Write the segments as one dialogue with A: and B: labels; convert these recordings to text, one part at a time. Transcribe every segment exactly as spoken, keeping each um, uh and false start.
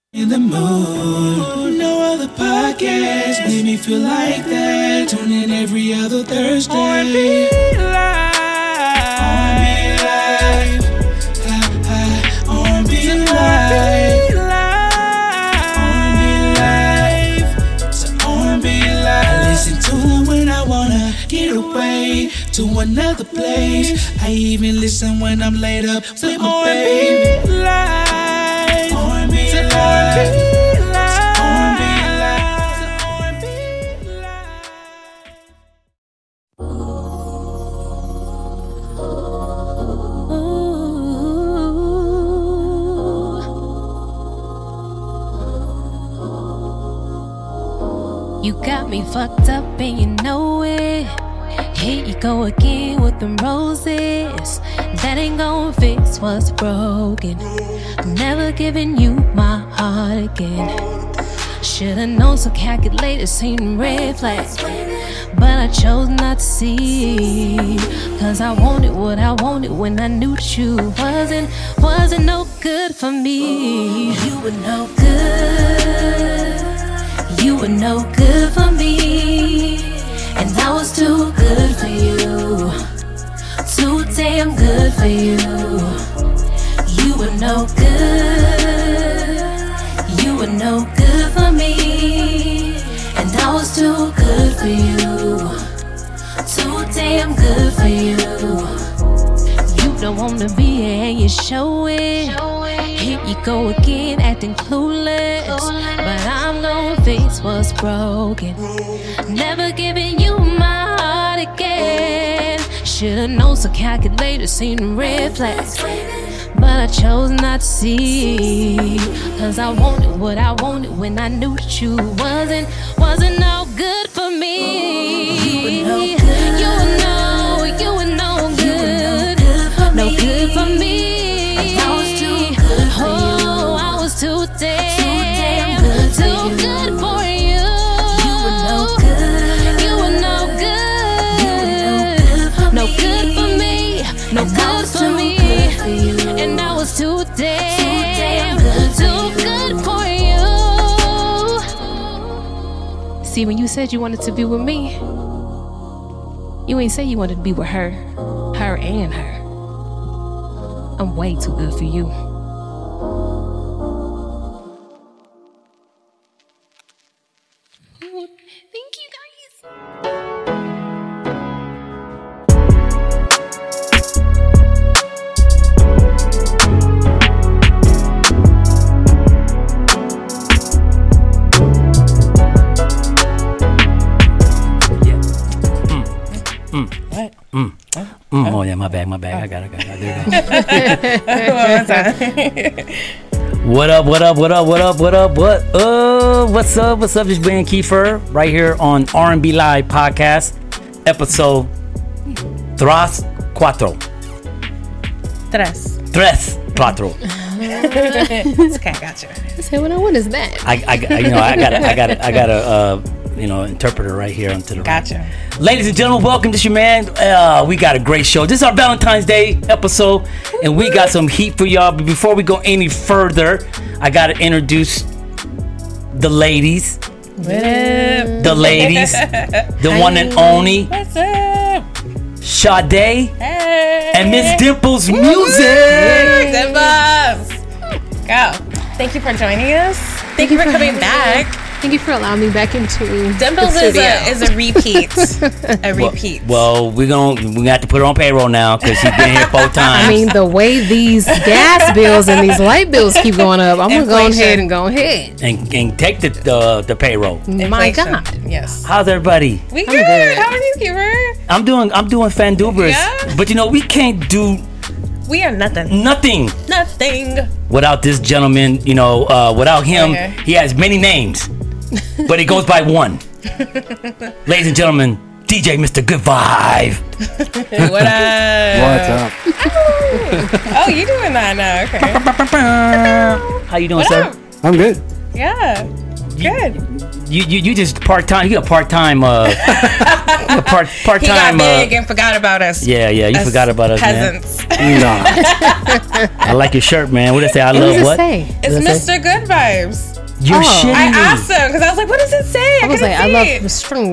A: In the mood, no other podcast made me feel like that. Tune in every other Thursday. R and B Live, R and B Live, R and B Live, R and B Live. I listen to it when I wanna get away to another place. I even listen when I'm laid up with my baby. Live.
B: You got me fucked up and you know it. Here you go again with them roses. That ain't gon' fix what's broken. I'm never giving you my heart again. Should've known, so calculated, seen red flags, but I chose not to see. Cause I wanted what I wanted when I knew that you wasn't, wasn't no good for me. You were no good. You were no good for me. And I was too good for you. Too damn good for you. You were no good. You were no good for me. And I was too good for you. Too damn good for you. You don't wanna be here and you show it. Here you go again acting clueless. But I'm gon' fix what's broken. Never giving you my heart again. Should've known, so calculated, seen red flags, but I chose not to see. Cause I wanted what I wanted when I knew that you wasn't, wasn't no good for me. You were no good. You were no, you were no good. No good for me. And I was too good for you. Oh, I was too damn, too damn good for too you. Good for you. You were no good. You were no good. You were no good for me. No good for me. No good for me. And I was too damn, too damn good, too good for you. See, when you said you wanted to be with me, you ain't say you wanted to be with her, her and her. I'm way too good for you. Thank you, guys.
C: Mm. What? Mm. What? Mm. Oh yeah, my bad, my bad. Oh. I got it, I got it. There you go. What up, what up, what up, what up, what up, what uh what's up, what's up? This is Ben Kiefer right here on R and B Live Podcast, episode Tres Cuatro.
D: Tres.
C: Tres Cuatro.
D: Okay, gotcha.
B: Say what I want is that.
C: I, I, you know, I got, I got, I got a, uh, you know, interpreter right here onto the
D: gotcha.
C: Right. Ladies and gentlemen, welcome. This your man. Uh, we got a great show. This is our Valentine's Day episode, and we got some heat for y'all. But before we go any further, I gotta introduce the ladies.
D: What up?
C: The ladies, the one and only.
D: What's up?
C: Sade
D: Hey.
C: and Miss Dimples Music.
D: Dimples. Go. Thank you for joining us. Thank, Thank you for, for coming back.
B: Thank you for allowing me back into
D: Dimples
B: the
D: is a is a repeat. A repeat.
C: Well, well, we're gonna we gonna have to put her on payroll now because she's been here four times.
B: I mean, the way these gas bills and these light bills keep going up, I'm gonna go ahead and go ahead
C: and, and take the the, the payroll.
B: Inflation. My God.
D: Yes.
C: How's everybody?
D: We good. good. How are you, Kiefer?
C: I'm doing I'm doing Fandubers.
D: Yeah.
C: But you know we can't do.
D: We are nothing.
C: Nothing.
D: Nothing.
C: Without this gentleman, you know, uh, without him, okay. He has many names, but he goes by one. Ladies and gentlemen, D J Mister Good Vibe.
D: What up?
E: What's up?
D: Oh, you doing that now? Okay.
C: How you doing,
D: what
C: sir?
D: Up?
E: I'm good.
D: Yeah. Good.
C: You you, you just part time. You got part time. Uh, a part part
D: He got
C: time.
D: big
C: Uh,
D: and forgot about us.
C: yeah, yeah. You
D: Us
C: forgot about us,
D: peasants.
C: man. No. I like your shirt, man. What did it say? I
E: What
C: love
E: does it
C: what?
E: say?
D: It's
E: Does it say-
D: Mister Good Vibes.
C: You're
E: Oh.
C: shitting
D: I
C: me.
D: asked him because I was like, "What does it say?" I,
E: I was
D: couldn't
E: like, I
D: see
E: love
D: it.
E: the string.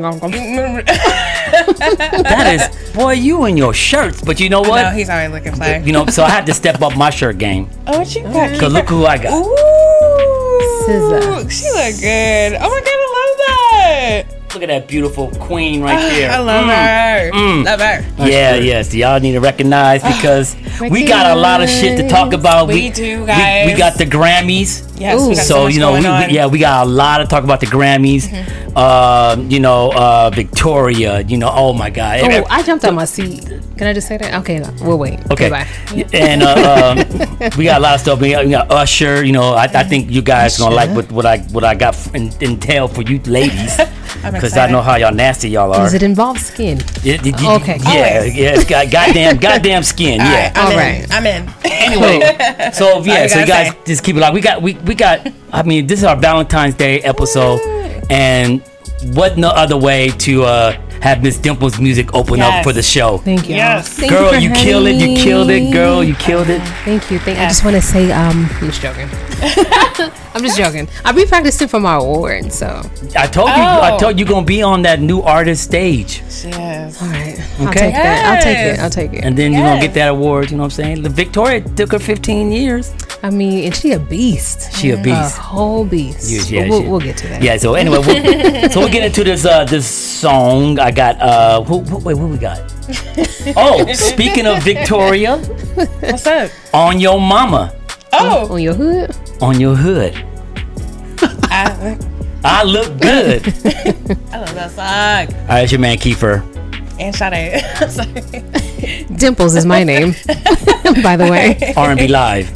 C: That is, boy, you and your shirts. But you know what?
D: No, he's always looking fly.
C: You know, so I had to step up my shirt game.
D: Oh, what you got?
C: Cause look who I got.
D: Ooh,
E: Scissor.
D: she look good. Oh my god, I love that.
C: Look at that beautiful queen right there.
D: I love
C: Mm.
D: her.
C: Mm.
D: Love her.
C: Yeah, yes. Y'all need to recognize because we got a lot of shit to talk about.
D: We do,
C: We,
D: guys.
C: we got the Grammys.
D: Yes,
E: Ooh.
D: we got so,
C: So
D: much
C: you know,
D: going
C: we,
D: on. Mm-hmm.
C: we, yeah, we got a lot to talk about the Grammys. Um, you know, uh, Victoria. You know, oh my God.
E: Oh, I jumped on my seat. Can I just say that? Okay, no, we'll wait.
C: Okay,
E: bye.
C: and uh, um, we got a lot of stuff. We got, we got Usher. You know, I, I think you guys gonna like what, what I what I got in, entail for you ladies
D: I'm
C: because I
D: excited.
C: know how y'all nasty y'all are.
E: Does it involve skin?
C: It- it-
E: Okay.
C: Yeah,
D: Always.
C: yeah. It's got goddamn goddamn skin.
D: All
C: Yeah.
D: right, I'm
E: All
D: in.
E: right.
D: I'm in.
C: Anyway, so yeah,
D: you
C: so you
D: gotta
C: guys
D: say.
C: just keep it like we got we we got. I mean, this is our Valentine's Day episode, and what no other way to uh, have Miss Dimple's music open up
D: Yes.
C: for the show.
E: Thank you.
D: Yes.
E: Thank
C: Girl,
E: for
C: you
E: having
C: killed it. You
E: me.
C: killed it, girl. You killed it.
E: Thank you. Thank. I
D: Yes.
E: just want to say, um, I'm just joking. I'm just joking. I'll be practicing for my award, so
C: I told you. I
D: Oh.
C: told you gonna be on that new artist stage,
D: Yes.
E: all right. I'll
C: Okay.
E: take that. I'll take it.
D: Yes.
E: I'll take it.
C: and then you're gonna get
D: Yes.
C: that award. You know what I'm saying? The Victoria took her fifteen years.
E: I mean, and she a beast.
C: She a
E: A
C: beast.
E: whole beast.
C: Yes, yeah,
E: But we'll,
C: she-
E: we'll get to that.
C: Yeah. So anyway, we'll, so we'll get into this uh, this song. I got uh, who, who, wait, what we got? Oh, speaking of Victoria,
D: What's up?
C: on your mama,
D: Oh,
E: On your hood.
C: on your hood.
D: I,
C: I look good.
D: I love that song.
C: All right, it's your man Kiefer.
D: And Sade. I'm sorry.
E: Dimples is my name, by the way.
C: R and B Live.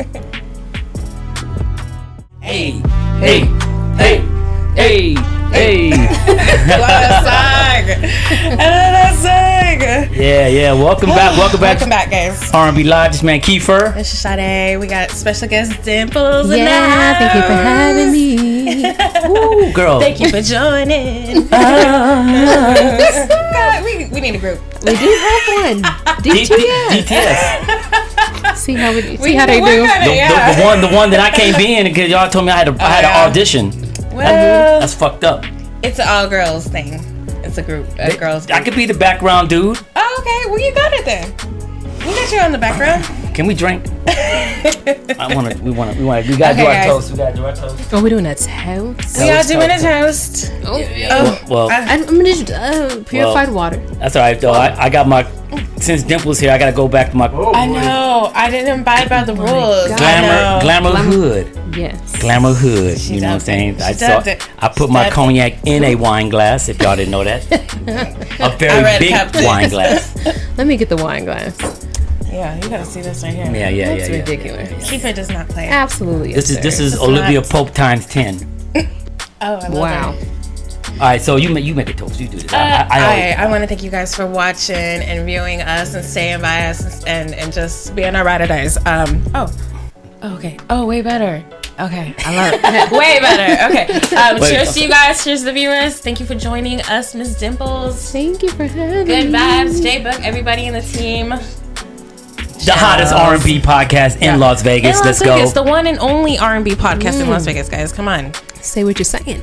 C: Hey, hey, hey, hey, hey.
D: I love that song. I love that song.
C: Yeah, yeah. Welcome back. Welcome back.
D: Welcome back, guys.
C: R and B Live. This man Kiefer.
D: It's Sade. We got special guest Dimples in the
E: Yeah, thank you for
D: house.
E: having me.
C: Ooh, girl.
D: Thank you for joining.
C: Ah.
D: God, we, we need a group.
E: We do have one.
C: D-
E: D T S.
C: D- D T S.
E: See how we see
D: We
E: how
D: need
E: they
D: to work
E: do.
D: on it,
C: The,
D: yeah.
C: the, the one, the one that I can't be in because y'all told me I had to, I had
D: yeah.
C: to audition.
D: Well,
C: That's fucked up.
D: it's an all girls thing. It's a group, a girls group.
C: I could be the background dude.
D: Oh, okay. Well, you got it then. We got you on the background.
C: Can we drink? I want to. We want to. We want to. We gotta do
D: Okay,
C: our
D: guys.
C: toast. We gotta do our toast.
E: Oh, we're doing a toast.
D: We are
C: Toast,
D: doing a
C: toast.
D: toast.
E: Oh,
D: Oh,
C: Well,
D: I-
E: I'm gonna just uh, purified water.
C: that's all right though. I, I got my. Since Dimple's here, I gotta go back to my
D: I know. I didn't abide by the rules.
E: God.
D: I
C: glamour,
D: know.
C: glamour
E: Glamour.
C: hood,
E: Yes.
C: glamour hood.
D: She
C: You know what I'm
D: dubbed
C: saying?
D: it.
C: I
D: She
C: saw.
D: dubbed it.
C: I put
D: She
C: my
D: dubbed it.
C: cognac in a wine glass. If y'all didn't know that, a
D: I
C: very
D: read
C: big
D: cup.
C: wine glass.
E: Let me get the wine glass.
D: Yeah, you gotta see this right here.
C: Yeah, yeah,
E: That's
C: yeah, yeah.
E: ridiculous.
C: yeah, yeah.
D: Keeper does not play.
E: Absolutely.
C: This is
E: yes,
C: this
E: sir.
C: is
D: It's
C: Olivia
D: not.
C: Pope times ten.
D: Oh, I love
E: Wow.
D: it.
C: All right, so you make you make a toast. You do this.
D: Uh,
C: I, I, I,
D: I, I want to thank you guys for watching and viewing us and staying by us and, and just being our ride or dies. Um, oh, oh, okay. Oh, way better. Okay, I love it. Way better. Okay. Um,
C: Wait.
D: cheers to you guys. Cheers to the viewers. Thank you for joining us, Miss Dimples.
E: Thank you for having
D: Good
E: me.
D: vibes, J Book, everybody in the team.
C: the hottest R and B podcast in Las Vegas.
D: In Las
C: Let's
D: Vegas,
C: go.
D: the one and only R and B podcast in Las Vegas, guys. Come on.
E: Say what you're saying.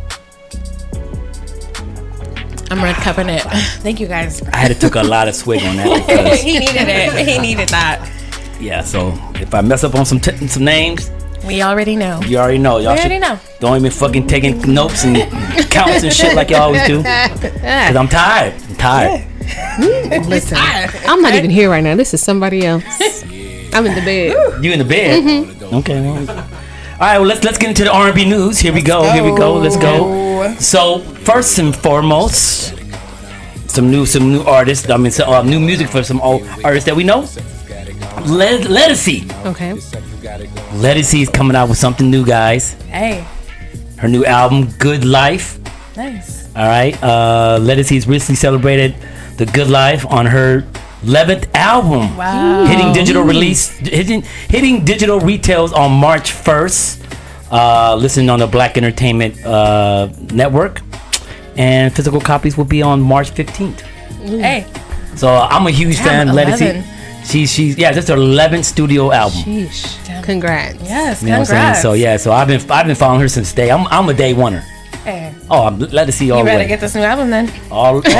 D: I'm red cupping it. Thank you guys.
C: I had to took a lot of swig on that because
D: he needed it. He needed that.
C: yeah. So if I mess up on some t- some names,
D: We already know.
C: you already know. Y'all
D: We
C: should
D: already know.
C: don't even fucking taking notes and counts and shit like y'all always do. Cause I'm tired. I'm tired.
E: Listen, I'm not even here right now. This is somebody else. I'm in the bed.
C: You in the bed?
D: Mm-hmm.
C: Okay. Well. All right. Well, let's let's get into the R and B news. Here we go. Here we go. Let's go. So first and foremost, some new some new artists. I mean, some uh, new music for some old artists that we know. Let Lettucey.
E: Okay.
C: Lettucey is coming out with something new, guys.
D: Hey,
C: Her new album, Good Life.
D: nice.
C: All right. Uh, Lettucey's recently celebrated the Good Life on her eleventh album.
D: Wow.
C: Hitting digital release, hitting hitting digital retails on March first. uh, listening on the Black Entertainment uh, Network. And physical copies will be on March fifteenth.
D: Hey.
C: So uh, I'm a huge
D: Damn,
C: fan. Let it
D: eleven.
C: see. She's she's yeah, this is her eleventh studio album.
E: Sheesh.
D: Damn.
E: Congrats.
D: Yes,
C: You know what I'm saying?
D: congrats.
C: So yeah, so I've been I've been following her since day. I'm I'm a day oneer.
D: Hey.
C: Oh, I'm let it see all
D: You
C: the
D: better
C: way.
D: get this new album then.
C: all, all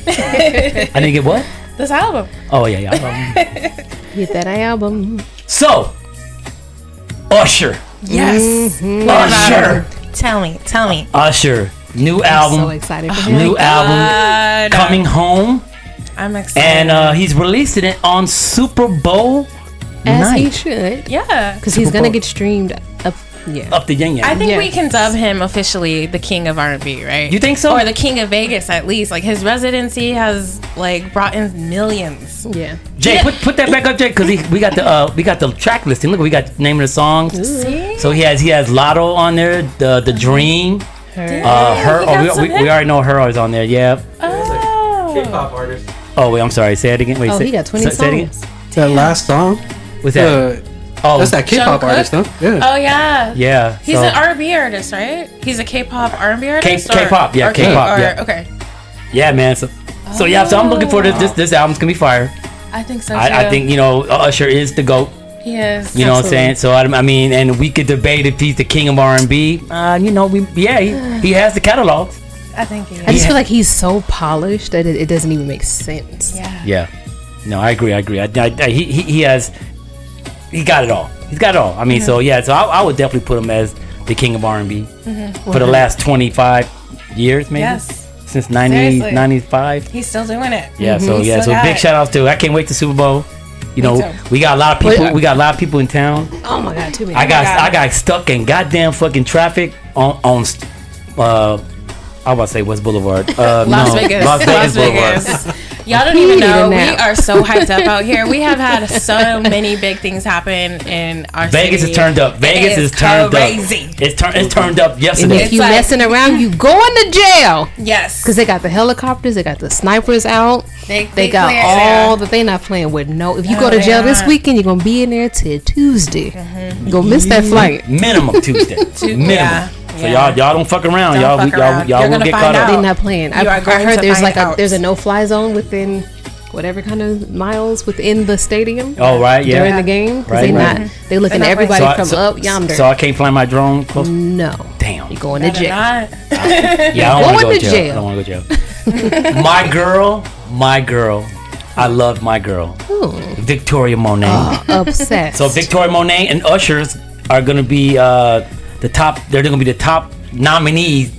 C: I didn't get what?
D: This album.
C: Oh yeah, yeah.
E: Get that album.
C: So Usher,
D: Yes.
C: Mm-hmm. Usher,
D: Tell me. Tell me.
C: Usher, new
E: So
C: album,
E: excited for him.
C: new album
D: God.
C: coming home,
D: I'm excited.
C: and uh, he's releasing it on Super Bowl
E: As he
C: night.
E: should.
D: yeah.
E: Because he's
C: Super
E: going to
C: Bowl.
E: get streamed up. Yeah.
C: Up the yin
D: I
C: yang.
D: think we
E: Yes.
D: can dub him officially the king of R and B, right?
C: You think so?
D: Or the king of Vegas, at least. Like his residency has like brought in millions.
E: Yeah.
C: Jay,
D: Yeah.
C: put put that back up, Jay, because we got the uh, we got the track listing. Look, we got the name of the songs.
D: See?
C: So he has he has Lotto on there, the the Dream, uh, her.
D: he
C: Oh,
D: got
C: we,
D: some
C: we, we
D: hits.
C: already know her is on there. Yeah.
D: Oh.
F: K-pop artist.
C: Oh wait, I'm sorry. Say it again. Wait,
E: Oh,
C: say,
E: he got twenty
C: say, say it again.
E: songs.
F: That last song.
C: What's that?
F: Uh,
C: oh,
F: that's that K-pop
D: Jungkook?
F: artist, huh? Yeah.
D: Oh yeah.
C: yeah.
D: He's
C: so,
D: an R and B artist, right? He's a K-pop R and B
C: K-
D: artist. or-
C: K-pop, yeah,
D: or K-
C: K-pop,
D: or-
C: yeah.
D: Okay.
C: yeah, man. So, so yeah. So I'm looking for this. This this album's gonna be fire.
D: I think so too.
C: I, I think you know Usher is the GOAT.
D: he is.
C: You know what I'm saying? So I, I mean, and we could debate if he's the king of R and B. Uh, you know, we yeah, he, he has the catalog.
D: I think he is.
E: I just
C: Yeah.
E: feel like he's so polished that it, it doesn't even make sense.
D: Yeah.
C: Yeah. No, I agree. I agree. I, I, I- he, he he has he got it all. He's got it all. I mean, so yeah. So I, I would definitely put him as the king of R and B for the last twenty-five years, maybe
D: Yes.
C: since ninety,
D: Seriously.
C: ninety-five.
D: He's still doing it.
C: Yeah. So
D: He's
C: yeah.
D: still
C: So
D: got
C: big
D: it.
C: shout outs to. I can't wait to Super Bowl. You know,
D: too.
C: we got a lot of people.
E: Wait,
C: We got a lot of people in town.
E: Oh my God, too many.
C: I got
D: God.
C: I got stuck in goddamn fucking traffic on on uh I was about to say West Boulevard. Uh,
D: Las
C: no,
D: Vegas.
C: Las Vegas Boulevard.
D: Y'all don't even
E: Need a
D: know. We
E: nap.
D: are so hyped up out here. We have had so many big things happen in our
C: Vegas
D: city.
C: is turned up. Vegas
D: It
C: is turned
D: crazy.
C: up. It's turned. It's turned up
E: And
C: yesterday.
E: if
D: It's
E: you
D: like-
E: messing around, you going to jail.
D: Yes.
E: Because they got the helicopters, they got the snipers out.
D: They,
E: They got
D: clear-
E: all that they not playing with. No, if you
D: No,
E: go to
D: they
E: jail this
D: not.
E: weekend, you're gonna be in there till Tuesday. You're gonna miss that flight.
C: Minimum Tuesday. Minimum.
D: yeah,
C: So
D: yeah.
C: y'all y'all don't fuck around.
D: Don't
C: y'all
D: fuck
C: y'all
D: around.
C: y'all
D: You're
C: will
D: gonna
C: get
D: find
C: caught
D: out.
C: up.
E: They're not playing. I,
D: You are
E: I
D: going
E: heard
D: to
E: there's
D: find
E: like a
D: out.
E: there's a no fly zone within whatever kind of miles within the stadium
C: Oh right, yeah.
E: during the game. 'Cause
C: Right,
E: they
C: right.
E: not they looking
D: They're
E: at
D: not
E: everybody
C: So I-
E: from
C: so-
E: up yonder.
C: So I can't fly my drone close.
E: no,
C: Damn.
E: you going to
D: Better
E: jail.
D: not.
C: Yeah, I don't want to go
E: Going
C: to
E: to
C: jail.
E: jail.
C: I don't want to go to jail. My girl, my girl. I love my girl,
E: Ooh,
C: Victoria Monet.
E: obsessed.
C: So Victoria Monet and Ushers are gonna be uh, the top. They're gonna be the top nominees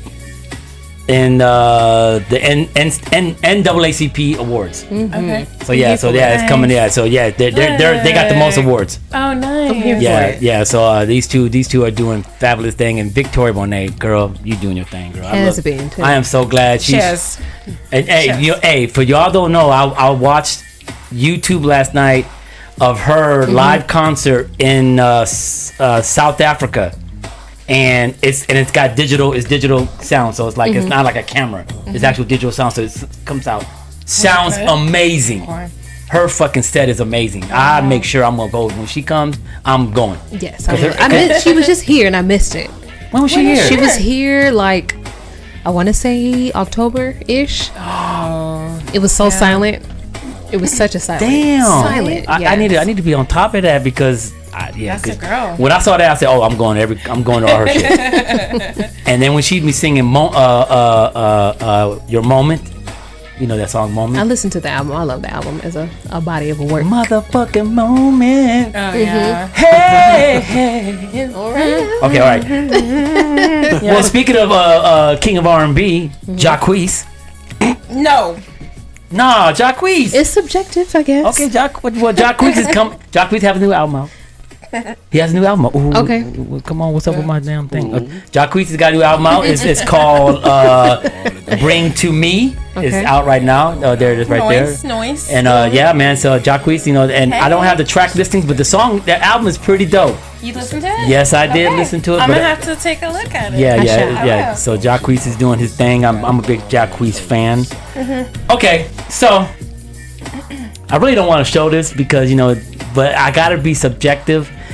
C: in uh, the N- N- N- N double A C P awards.
D: Okay.
C: So yeah, so yeah, it's coming. Yeah, so yeah, they're, they're, they're, they got the most awards.
D: Oh, nice.
E: here
C: Yeah,
E: it.
C: yeah. So uh, these two, these two are doing fabulous thing. And Victoria Monet, girl, you doing your thing, girl. I
E: Has
C: love-
E: been, too.
C: I am so glad she's.
D: Cheers.
C: And hey,
D: Cheers.
C: you, hey, for y'all don't know, I, I watched YouTube last night of her
E: Mm-hmm.
C: live concert in uh, S- uh, South Africa, and it's and it's got digital, it's digital sound, so it's like
E: Mm-hmm.
C: it's not like a camera, it's actual digital sound, so it comes out, sounds
D: Okay.
C: amazing.
D: Corn.
C: Her fucking set is amazing. I make sure I'm gonna go when she comes. I'm going.
E: Yes, I,
C: Cause her-
E: I missed, she was just here and I missed it.
C: When was she
D: When is
C: here?
E: She was here like I want to say October ish.
D: Oh.
E: It was so silent. It was such a silent.
C: Damn.
E: Silent.
C: I, I
E: yes.
C: need to I need to be on top of that because I, yeah,
D: That's a
C: 'cause
D: girl.
C: when I saw that I said, oh, I'm going to every I'm going to all her shit. And then when she'd be singing Mo, uh, uh, uh, uh, Your Moment, you know that song
E: I
C: Moment.
E: listened to the album. I love the album as a, a body of work.
C: Motherfucking moment.
D: Oh, yeah.
C: Hey, hey.
E: All right.
C: Okay, all right. Well, speaking of uh, uh, King of R and B, Jacquees.
D: No.
C: Nah, Jacquees.
E: It's subjective, I guess.
C: Okay, Jack. Well, Jacquees is coming. Jacquees have a new album out. He has a new album out. Ooh,
E: Okay.
C: ooh, come on, what's up with my damn thing? Uh, Jacquees has got a new album out. It's, it's called uh, "Bring to Me." It's
E: Okay.
C: out right now. Uh, there it is, right
D: Noise,
C: there.
D: noise.
C: And uh, yeah, man. So Jacquees, you know, and I don't
D: Hey.
C: have the track listings, but the song, that album is pretty dope.
D: You listen to it?
C: Yes, I did
D: Okay.
C: listen to it.
D: I'm
C: but
D: gonna
C: I-
D: have to take a look at it.
C: yeah,
E: I
C: yeah,
E: shall.
C: yeah.
D: will.
C: So Jacquees is doing his thing. I'm, I'm a big Jacquees fan. Okay, so I really don't want to show this because you know, but I gotta be subjective,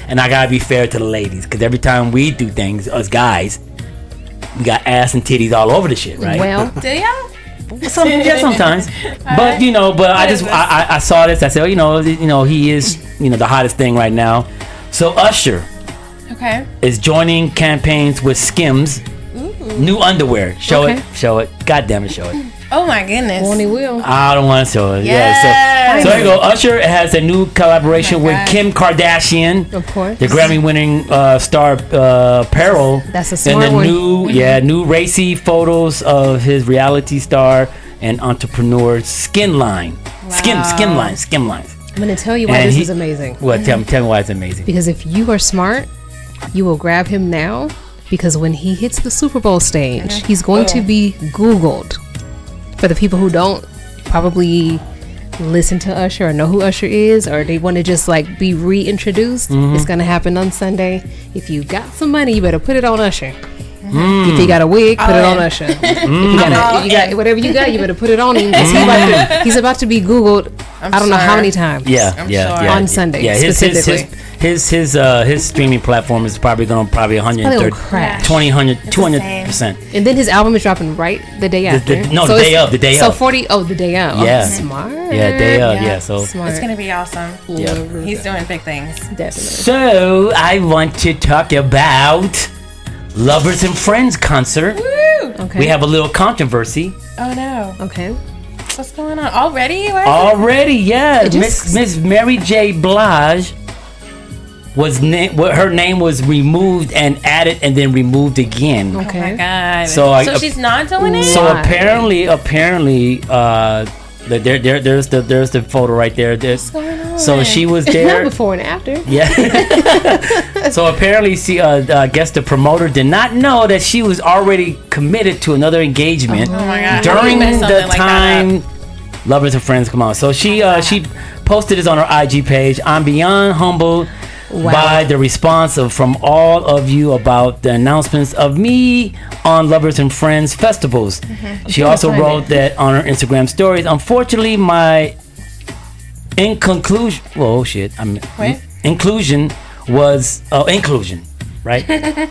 C: and I gotta be fair to the ladies, because every time we do things, us guys, we got ass and titties all over the shit, right?
E: Well,
D: Do y'all?
C: Some, yeah, sometimes. But you know, but I just I, I, I saw this. I said, oh, you know, you know, he is, you know, the hottest thing right now. So Usher
D: Okay.
C: is joining campaigns with Skims new underwear. Show
E: Okay.
C: it, show it. God damn it, show it.
D: Oh my goodness.
E: Bonnie will.
C: I don't want to show it.
D: Yes.
C: Yeah. So, so there you go. Usher has a new collaboration
D: Oh my
C: with
D: God.
C: Kim Kardashian.
E: Of course.
C: The Grammy-winning uh, star uh, Peril.
E: That's a
C: and
E: smart
C: the
E: one.
C: new, yeah, new racy photos of his reality star and entrepreneur Skin Line. Skin,
D: Wow.
C: Skin Line, Skin Lines.
E: I'm going to tell you why
C: And
E: this
C: he-
E: is amazing.
C: What? Tell me, tell me why it's amazing.
E: Because if you are smart, you will grab him now. Because when he hits the Super Bowl stage, he's going to be Googled. For the people who don't probably listen to Usher or know who Usher is, or they want to just like be reintroduced,
C: Mm-hmm.
E: it's going to happen on Sunday. If you got some money, you better put it on Usher. If you got a wig, put it on Usher. If you got, a, you got whatever you got, you better put it on him. 'cause He's about, to, he's about to be Googled.
D: I'm
E: I don't know how
D: sure.
E: many times.
C: Yeah,
D: I'm
C: yeah,
D: sure.
C: yeah.
E: On
C: yeah.
E: Sunday,
C: Yeah, his his his
E: specifically.
C: his his uh his streaming platform is probably going to probably one
E: Probably
C: hundred
E: gonna
C: thirty,
E: crash.
C: twenty, one hundred, two hundred
D: same.
C: percent.
E: And then his album is dropping right the day after.
C: the- no, the
E: it's-
C: day of, the day
E: so
C: of.
E: forty. Oh, the day of.
C: Yeah.
E: Oh, smart.
C: Yeah, day of, yeah. So
E: Smart.
D: It's gonna be awesome.
C: yeah.
D: He's doing big things.
E: Definitely.
C: So I want to talk about Lovers and Friends concert.
D: Woo!
E: Okay.
C: We have a little controversy
D: Oh no.
E: Okay.
D: What's going on? Already? Why is
C: already. Yeah,
E: It just-
C: Miss Miss Mary J. Blige was na- what her name was removed and added and then removed again.
D: it-
E: Okay.
D: Oh my god.
C: So I-
D: so she's not doing it?
C: So
E: Why?
C: apparently, apparently, uh, the, there, there, there's the, there's the photo right there. There's,
D: going on?
C: so she was
E: Not
C: there.
E: before and after.
C: Yeah. So apparently, she, uh, uh, I guess the promoter did not know that she was already committed to another engagement
D: Oh my god. How do
C: during
D: you mess
C: the
D: something like that
C: time
D: up?
C: Lovers and Friends come out. So she, uh, she posted this on her I G page. I'm beyond humbled
E: Wow.
C: by the response of from all of you about the announcements of me on Lovers and Friends festivals.
D: Mm-hmm.
C: She also
E: find
C: wrote
E: it.
C: that on her Instagram stories. Unfortunately, my in conclusion, whoa, shit, I'm
D: Wait.
C: inclusion was oh inclusion, right?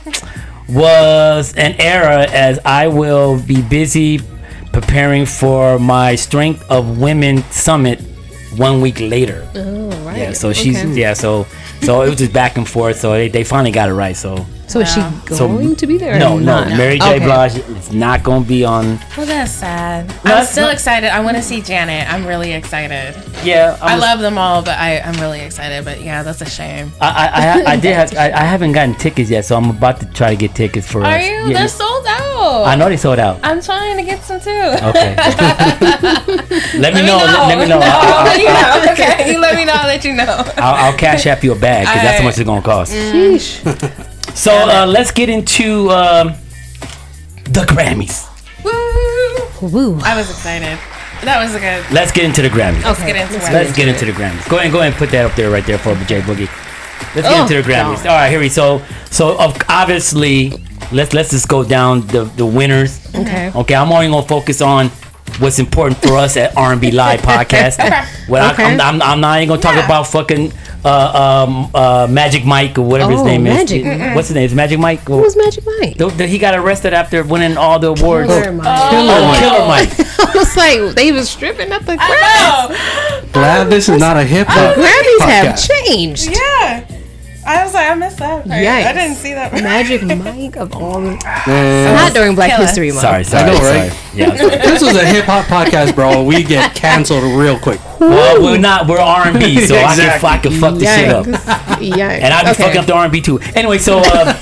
C: was an error as I will be busy preparing for my Strength of Women Summit one week later.
E: Oh, right.
C: Yeah, so she's
E: Okay.
C: yeah, so so it was just back and forth. So they, they finally got it right. So
E: So is she
D: Wow.
E: going
C: So-
E: to be there? or
C: no, no,
E: not?
C: Mary J.
E: Okay.
C: Blige is not gonna be on.
D: Well, that's sad.
C: No,
D: I'm still
C: no.
D: excited. I want to see Janet. I'm really excited.
C: Yeah,
D: I
C: I'm-
D: love them all, but I, I'm really excited. But yeah, that's a shame.
C: I I, I, I did have I, I haven't gotten tickets yet, so I'm about to try to get tickets for.
D: Are
C: us.
D: you?
C: Yeah,
D: They're sold out.
C: I know they sold out.
D: I'm trying to get some too.
C: Okay. let me
D: Let
C: know. Let, let me know.
D: No,
C: I'll,
D: I'll let you
C: I'll,
D: know. Okay, you let me know. I'll let you know.
C: I'll, I'll cash app you a bag because that's how much it's gonna cost.
E: Sheesh.
C: So uh, let's get into um, the Grammys.
D: Woo!
E: Woo.
D: I was excited. That was a good.
C: Let's get into the Grammys.
D: Let's get into it.
C: Let's get into the Grammys. Go ahead, go ahead and put that up there, right there for J Boogie. Let's get
E: Oh,
C: into the Grammys.
E: God.
C: All right, here we so so of obviously let's let's just go down the the winners.
E: Okay.
C: Okay, I'm only gonna focus on what's important for us at R and B Live Podcast. Well,
E: Okay.
C: I, I'm, I'm, I'm not even gonna talk
D: Yeah.
C: about fucking uh, um, uh, Magic Mike or whatever his
E: Oh,
C: name
E: Magic.
C: is. What's his name? Is Magic Mike?
E: Who was Magic Mike?
C: The- the- he got arrested after winning all the awards.
E: Killer Mike.
C: Oh, Killer Mike.
E: I was like, they was stripping at the Grammys.
D: Oh,
F: Glad this is not a hip hop.
E: Grammys have
F: podcast.
E: changed.
D: yeah. I was like, I missed that. Part.
E: Yikes.
D: I didn't see that. Part.
E: Magic Mike of all the
F: Man,
E: not during Black
D: Killer.
E: History Month.
C: Sorry, sorry,
F: know, right?
C: sorry. Yeah. sorry.
F: this was a hip hop podcast, bro. We get canceled real quick.
C: Well, we're not. We're R and B, so I can
F: Exactly.
C: I can fuck this shit up.
E: Yikes. Yikes.
C: And I've been
E: Okay.
C: fucking up the R and B too. Anyway, so uh,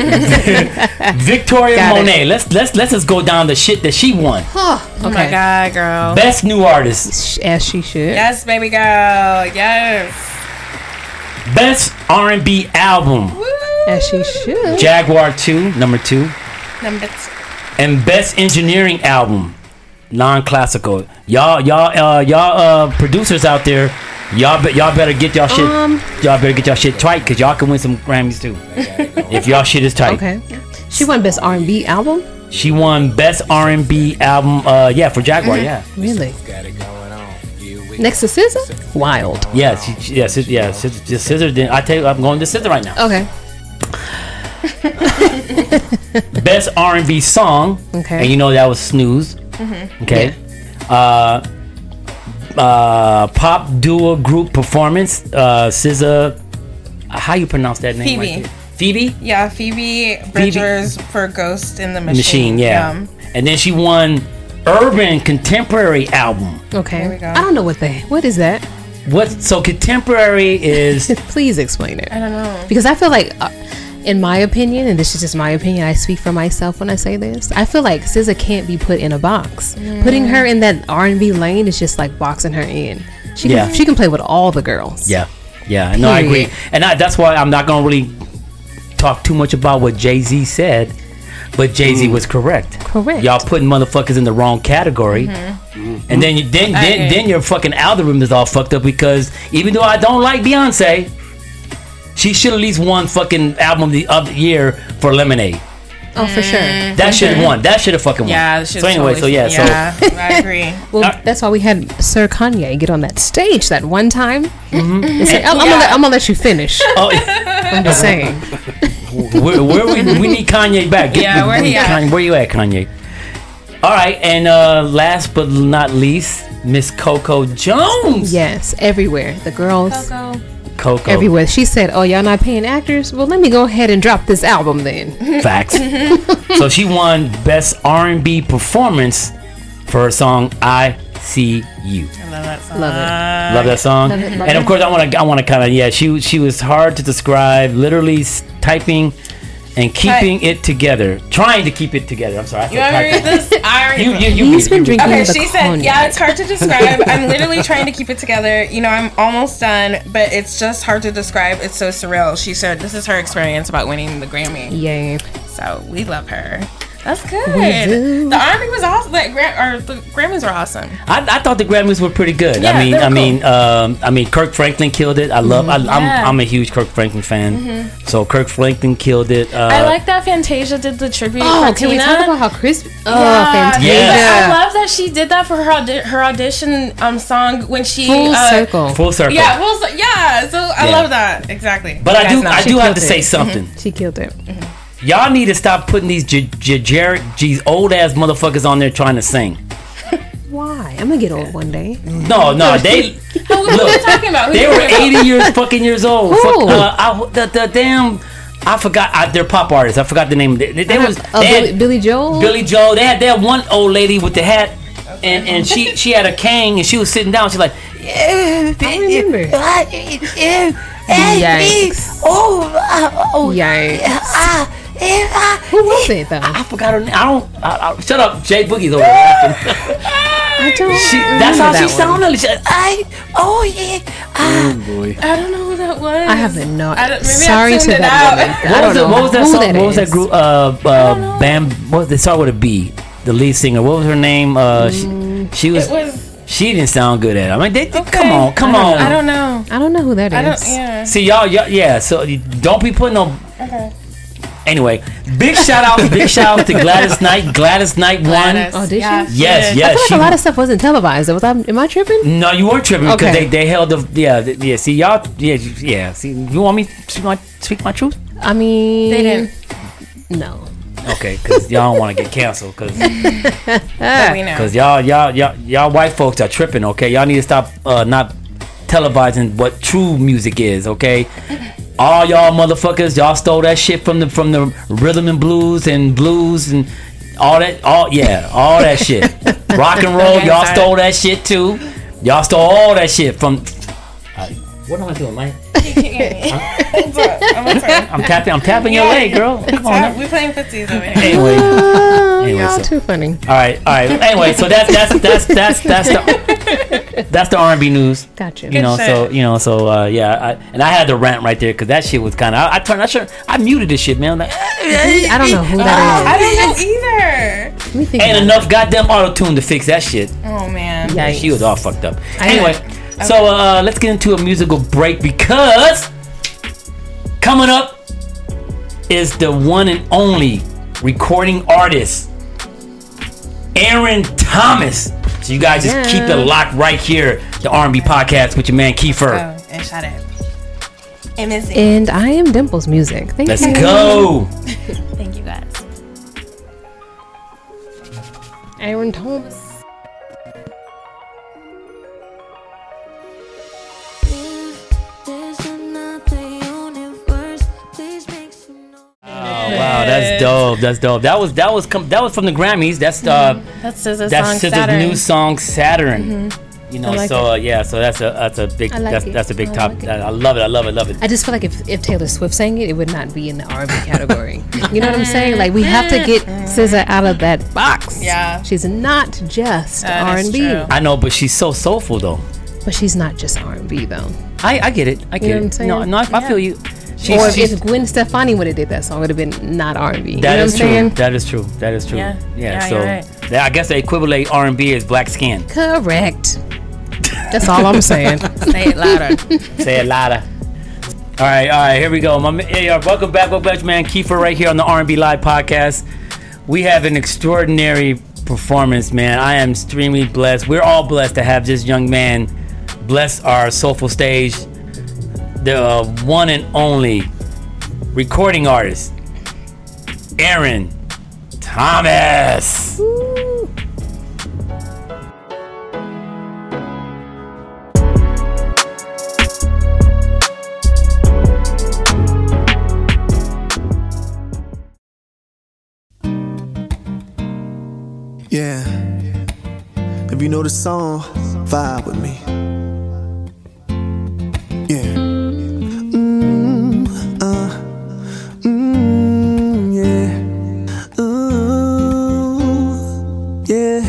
C: Victoria
E: Got it.
C: Monet. Let's let's let's just go down the shit that she won.
E: Oh,
D: Oh my god, girl.
C: Best new artist,
E: As she should.
D: Yes, baby girl. Yes.
C: best R and B album,
D: Woo.
E: As she should.
C: Jaguar two, number two,
D: Number two.
C: and best engineering album, non-classical. Y'all y'all uh, y'all uh, producers out there, y'all be, y'all better get y'all shit.
E: Um,
C: y'all better get y'all shit tight because y'all can win some Grammys too. If y'all shit is tight.
E: Okay. She won Best R and B album?
C: She won best R and B album. Uh, yeah, for Jaguar. Yeah.
E: Really? Next to S Z A? Wild.
C: Yeah, she, she- yeah, Sis- yeah. Sis- just Scissor. Didn't, I tell you, I'm going to Scissor right now.
E: Okay.
C: Best R and B song.
E: Okay.
C: And you know that was Snooze.
D: Mm-hmm.
C: Okay. Uh, uh, pop duo group performance. Uh, S Z A. How you pronounce that name?
D: Phoebe.
C: Right there? Phoebe
D: Yeah, Phoebe Bridgers for Ghost in the Machine.
C: Machine. Yeah. And then she won Urban Contemporary Album.
E: Okay.
D: we go.
E: I don't know what they. What is that?
C: What? So contemporary is.
E: Please explain it.
D: I don't know.
E: Because I feel like, uh, in my opinion, and this is just my opinion, I speak for myself when I say this. I feel like S Z A can't be put in a box. Putting her in that R and B lane is just like boxing her in. She can,
C: Yeah.
E: she can play with all the girls.
C: Yeah, yeah. No, I agree,
E: Period.
C: and I, that's why I'm not gonna really talk too much about what Jay-Z said, but Jay-Z was correct.
E: Correct.
C: Y'all putting motherfuckers in the wrong category, and then you, then then,
D: agree.
C: then your fucking algorithm is all fucked up because even though I don't like Beyonce, she should at least won fucking album of the of the year for Lemonade.
E: Oh, for sure.
C: That should have won. That should have fucking won.
D: Yeah.
C: So anyway, so yeah, so.
D: yeah, I agree.
E: Well,
C: Uh,
E: that's why we had Sir Kanye get on that stage that one time.
C: Mm-hmm.
E: It's like, I'm, I'm, gonna let, I'm gonna let you finish.
C: Oh,
E: I'm just saying.
C: where, where we, we need Kanye back. Get-
D: Yeah, where
C: we
D: he
C: need
D: at?
C: Kanye, where you at, Kanye? All right, and uh, last but not least, Miss Coco Jones.
E: Yes, everywhere. The girls,
D: Coco.
C: Coco.
E: everywhere. She said, "Oh, y'all not paying actors? Well, let me go ahead and drop this album then."
C: Facts. So she won Best R and B Performance for her song "I See You."
D: I love that song.
E: Love it.
C: Love that song.
E: Love it, love
C: And of
E: it.
C: course, I want to, I want to kind of, yeah. She, she was hard to describe. Literally s- typing and keeping it together, trying to keep it together. I'm sorry. I
D: You want me to read this? I already
C: You, you, you,
E: He's
C: you,
E: been
C: you-
E: drinking
D: Okay,
E: the
D: she said,
E: cognac.
D: yeah, it's hard to describe. I'm literally trying to keep it together. You know, I'm almost done, but it's just hard to describe. It's so surreal. She said this is her experience about winning the Grammy.
E: Yay.
D: So we love her. That's good.
E: do.
D: The R and B was awesome. Like, Gra- or the Grammys were awesome.
C: I, I thought the Grammys were pretty good.
D: Yeah,
C: I mean,
D: they were
C: I mean, um, I mean, Kirk Franklin killed it. I love. I, I'm,
D: Yeah.
C: I'm a huge Kirk Franklin fan. So Kirk Franklin killed it. Uh,
D: I like that Fantasia did the tribute
E: Oh,
D: for
E: can we
D: Tina.
E: talk about how crispy? Oh,
D: Yeah.
E: Fantasia.
C: Yeah.
D: I love that she did that for her audi- her audition um song when she
E: Full
D: uh,
E: circle.
C: full circle.
D: Yeah, well, so, yeah. So I
C: Yeah.
D: love that exactly.
C: But
D: You
C: I
D: guys
C: do,
D: know.
C: I
E: She
C: do have
E: killed
C: to say
E: it.
C: something.
E: She killed it.
C: Y'all need to stop putting these J- J- Jared, these old ass motherfuckers on there trying to sing.
E: Why? I'm gonna get old one day.
C: No, no, they
D: Who, who are we talking about? Who
C: they
D: you
C: were
D: talking about?
C: eighty years fucking years old.
E: Who?
C: Fuck, uh, I, the, the damn, I forgot. I, they're pop artists. I forgot the name. They, they, they was
E: Oh,
C: they had
E: Billy, Billy Joel.
C: Billy Joel. They had they had one old lady with the hat, and and she she had a cane and she was sitting down. She's like, yeah,
E: I remember.
C: Yikes! Oh, uh, oh,
E: Yikes.
C: ah, eh, ah,
E: Who was it though?
C: I forgot her name. I don't. I, I, shut up, Jay Boogie's over there laughing.
E: I don't.
C: She, that's how
E: remember
C: she
E: that one.
C: sounded. She, I, oh yeah. Ah.
F: Oh boy.
D: I don't know who that was.
E: I have no.
D: I don't- maybe I
E: Sorry to
D: tuned it
E: that
D: out.
E: woman. I
C: What
E: don't
C: was, it,
E: know
C: what was that
E: who
C: song? What was that
E: is.
C: group? Uh, uh, Bam. What? They start with a B. The lead singer. What was her name? Uh, she, she was,
D: It was.
C: She didn't sound good at it. I mean, they, they-
D: Okay.
C: come on, come on.
D: I don't know.
E: I don't know who that is.
D: I don't. Yeah.
C: See y'all, y'all, yeah. So you don't be putting on.
D: Okay.
C: Anyway, big shout out, big shout out to Gladys Knight. Gladys Knight won.
D: Gladys.
E: Oh, did she?
D: Yeah,
C: Yes,
D: did.
C: yes.
E: I feel like
C: she-
E: a lot of stuff wasn't televised. Was I? Am I tripping?
C: No, you weren't tripping because
E: Okay.
C: they, they held the yeah the, yeah. See y'all, yeah yeah. See, you want me to speak my, speak my truth?
E: I mean,
D: They didn't.
E: No.
C: Okay, because y'all don't want to get canceled because.
D: But we know.
C: Cause y'all, y'all, y'all, y'all white folks are tripping. Okay, y'all need to stop uh, not televising what true music is. Okay, all y'all motherfuckers, y'all stole that shit from the from the rhythm and blues and blues and all that. All yeah, all that shit. Rock and roll,
D: Okay,
C: y'all
D: sorry.
C: stole that shit too. Y'all stole all that shit from. Uh, what am I doing, man?
D: What's up? I'm gonna turn.
C: I'm tapping. I'm tapping your leg, girl. Come on.
D: Tap-
C: now.
D: We playing footsies over here.
C: Anyway,
E: Oh,
C: Anyway,
E: y'all
C: so-
E: too funny.
C: all right, all right. Anyway, so that's that's that's that's that's the that's the R and B news.
E: Gotcha.
C: You know,
D: shit.
C: so you know, so uh, yeah, I, and I had to rant right there because that shit was kind of. I, I turned, I sure, I muted this shit, man. I'm like,
E: I don't know who
D: I
E: that
D: don't know either.
E: is. Let me think.
C: ain't
E: about
C: enough goddamn auto tune to fix that shit.
D: Oh man.
E: it. Yikes.
C: She was all fucked up.
E: I-
C: Anyway, so uh, let's get into a musical break because coming up is the one and only recording artist, Aaron Thomas. So you guys just
E: Yeah.
C: keep it locked right here, the R and B podcast with your man Kiefer.
D: Oh, and shout out. And Missy.
E: And I am Dimples Music. Thank
C: Let's
E: you.
C: go.
D: Thank you guys.
E: Aaron Thomas.
C: Oh, wow, that's dope. That's dope. That was that was com- that was from the Grammys. That's uh,
D: That's S Z A
C: that's
D: song
C: S Z A's
D: Saturn.
C: new song Saturn. You know,
E: I like
C: so uh, yeah, so that's a that's a big
E: I like
C: that's
E: it.
C: that's a big
E: I
C: top.
E: like it.
C: I love it. I love it. Love it.
E: I just feel like if, if Taylor Swift sang it, it would not be in the R and B category. You know what I'm saying? Like, we have to get S Z A out of that box.
D: Yeah.
E: She's not just
D: That
E: R
D: is
E: and B.
D: true.
C: I know, but she's so soulful though.
E: But she's not just R and B, though.
C: I, I get it. I get
E: know what I'm
C: it.
E: saying?
C: No, no, I, I feel you. She's,
E: Or
C: she's,
E: if Gwen Stefani would have did that song, it would have been not R and B. You
C: that
E: know
C: is
E: what I'm
C: true.
E: saying?
C: That is true. That is true.
D: Yeah.
C: Yeah.
D: Yeah,
C: so
D: you're right.
C: that- I guess the equivalent R and B is black skin.
E: Correct. That's all I'm saying.
D: Say it louder.
C: Say it louder. All right, all right, here we go. My, ma- hey, uh, welcome back, welcome back, man. Kiefer right here on the R and B Live podcast. We have an extraordinary performance, man. I am extremely blessed. We're all blessed to have this young man bless our soulful stage. The uh, one and only recording artist, Aaron Thomas.
G: Yeah. If you know the song, vibe with me. Yeah. Mmm, uh, mmm, yeah. Ooh, yeah.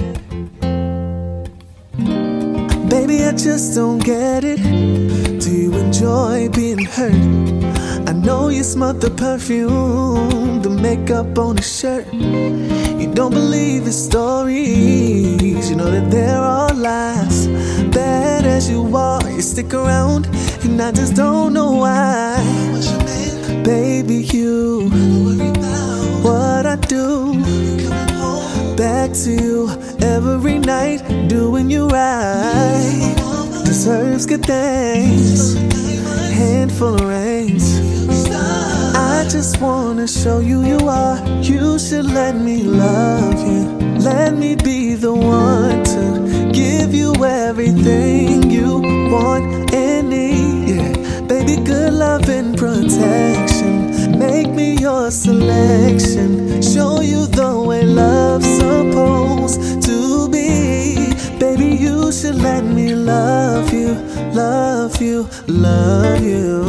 G: Baby, I just don't get it. Do you enjoy being hurt? I know you smell the perfume, the makeup on the shirt. You don't believe his stories, you know that they're all lies. Bad as you are, you stick around, and I just don't know why. Baby, you, what I do, back to you every night, doing you right. Deserves good things, handful of rings. I just wanna show you you are. You should let me love you. Let me be the one to give you everything you want and need. Yeah. Baby, good love and protection. Make me your selection. Show you the way love's supposed to be. Baby, you should let me love you, love you, love you,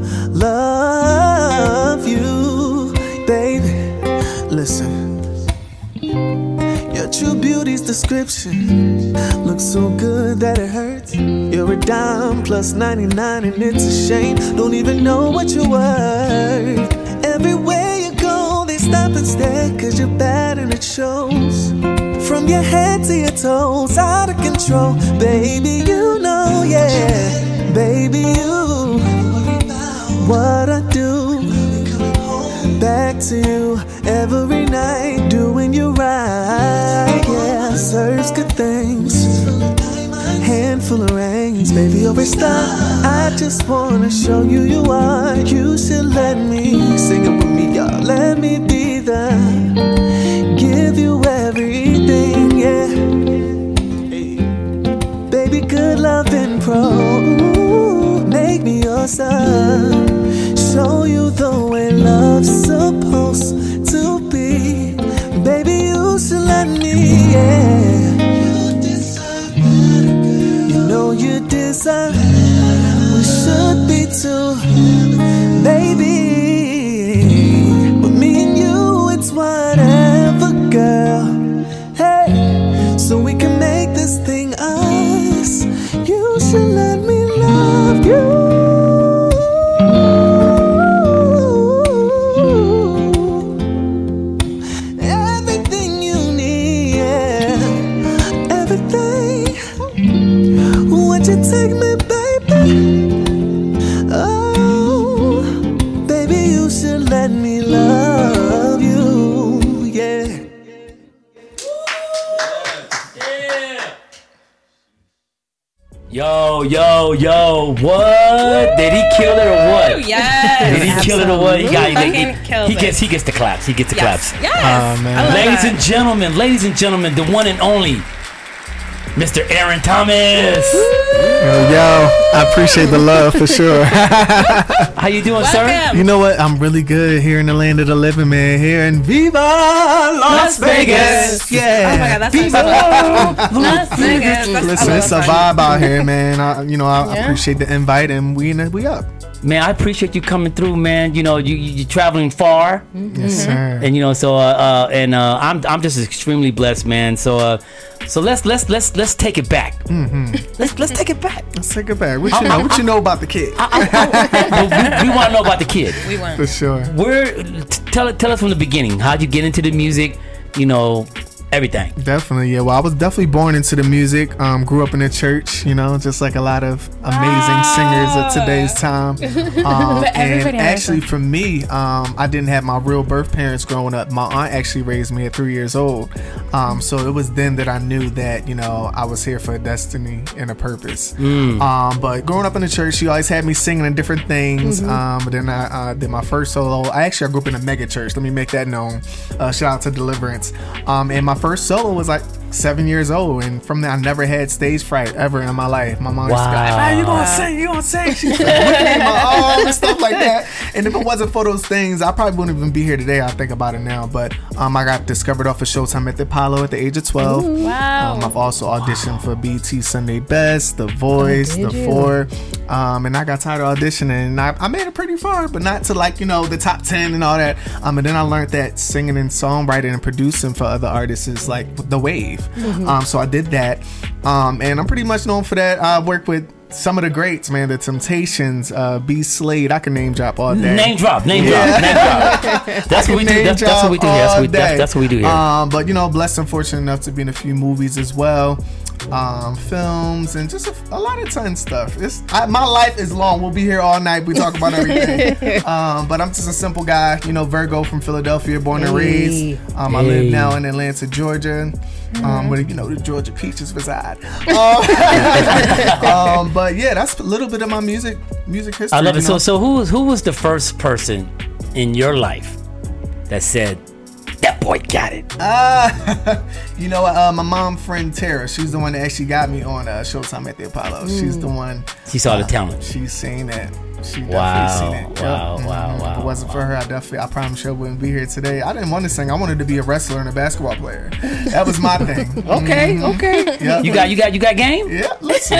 G: love you, baby. Listen, your true beauty's description looks so good that it hurts. You're a dime plus ninety-nine and it's a shame. Don't even know what you're worth. Everywhere you go, they stop and stare, cause you're bad and it shows. From your head to your toes, out of control. Baby, you know, yeah. Baby, you, what I do, back to you every night, doing you right. Yeah, serves good things, handful of rings. Baby, you're a star. I just wanna show you you are. You should let me, sing it with me, y'all. Let me be the, give you everything, yeah. Hey. Baby, good love and pro. Ooh, make me your son. Show you the way love's supposed to be. Baby, you should let me, yeah. You deserve better, girl. You know you deserve better. We should be too, baby. With me and you, it's whatever, girl. Hey, so we can make this thing us. You should let me love you. Everything you need, yeah.
C: Yo, yo, yo, what? Did he kill it or what?
D: Yes.
C: Did he kill it or what? He got
D: Fucking
C: he,
D: killed
C: he
D: it.
C: gets he gets the claps. He gets the
D: Yes.
C: claps.
D: Yes.
F: Oh, man.
D: I love
C: Ladies
D: that.
C: and gentlemen, ladies and gentlemen, the one and only Mister Aaron Thomas.
H: Yo, yo, I appreciate the love for sure.
C: How you doing, sir?
D: Welcome.
H: You know what? I'm really good here in the land of the living, man. Here in Viva Las,
D: Las Vegas.
H: Vegas. Yeah.
D: Oh my God, that's so Las Vegas. That's-
H: Listen,
D: I
H: it's a
D: love that.
H: vibe out here, man. I, you know, I
D: Yeah.
H: appreciate the invite, and we we up.
C: Man, I appreciate you coming through, man. You know, you you you're traveling far,
H: Yes, sir.
C: and you know, so uh, uh and uh, I'm I'm just extremely blessed, man. So uh, so let's let's let's let's take it back. Mm-hmm. Let's let's take it back.
H: Let's take it back. What you know? What you know about the kid?
C: Well, we we want to know about the kid.
D: We won.
H: For sure.
C: Where t- tell it tell us from the beginning. How'd you get into the music? You know, everything.
H: Definitely, yeah. Well, I was definitely born into the music. Um, grew up in the church, you know, just like a lot of amazing singers of today's time. Um,
D: But everybody
H: and
D: has
H: actually,
D: them.
H: for me, um, I didn't have my real birth parents growing up. My aunt actually raised me at three years old. Um, so it was then that I knew that, you know, I was here for a destiny and a purpose. Um, but growing up in the church, she always had me singing in different things. Um, but then I uh, did my first solo. I actually I grew up in a mega church. Let me make that known. Uh, shout out to Deliverance. Um, and my first solo was like seven years old, and from there I never had stage fright ever in my life. My mom used to be like,
C: Wow.
H: "Oh, you gonna sing? You gonna sing?" She's like, looking at my arm and stuff like that. And if it wasn't for those things, I probably wouldn't even be here today. I think about it now, but um, I got discovered off of Showtime at the Apollo at the age of twelve.
D: Wow.
H: Um, I've also auditioned for B E T Sunday Best, The Voice,
E: did
H: The
E: you?
H: Four, um, and I got tired of auditioning. And I, I made it pretty far, but not to like you know the top ten and all that. Um, and then I learned that singing and songwriting and producing for other artists is like the wave. Um, so I did that, um, and I'm pretty much known for that. I work with some of the greats, man. The Temptations, uh, B Slade. I can name drop all day.
C: Name drop, name drop, name drop. That's what we do.
H: Name
C: That's, that's what we do here. That's what we,
H: drop
C: that's,
H: all
C: that's what we do
H: day.
C: here.
H: Um, but you know, blessed and fortunate enough to be in a few movies as well, um, films, and just a, a lot of ton stuff. It's I, my life is long. We'll be here all night. We talk about everything. um, but I'm just a simple guy, you know, Virgo from Philadelphia, born and
E: Hey.
H: raised. Um, I
C: Hey.
H: live now in Atlanta, Georgia. Um, where you know the Georgia Peaches reside. Um, um, but yeah, that's a little bit of my music music history.
C: I love it.
H: you
C: So
H: know.
C: so who was who was the first person in your life that said that boy got it?
H: Uh, you know what? Uh, my mom friend Tara, she's the one that actually got me on uh, Showtime at the Apollo. She's the one.
C: She saw the talent.
H: She's seen it. She definitely
C: Wow,
H: seen it.
C: wow,
H: Yep.
C: wow,
H: Mhm.
C: wow,
H: If it wasn't
C: wow.
H: for her, I definitely, I promise you, I wouldn't be here today. I didn't want to sing. I wanted to be a wrestler and a basketball player. That was my thing.
E: Okay, okay.
H: Yep.
C: You got you got you got game?
H: Yeah, listen.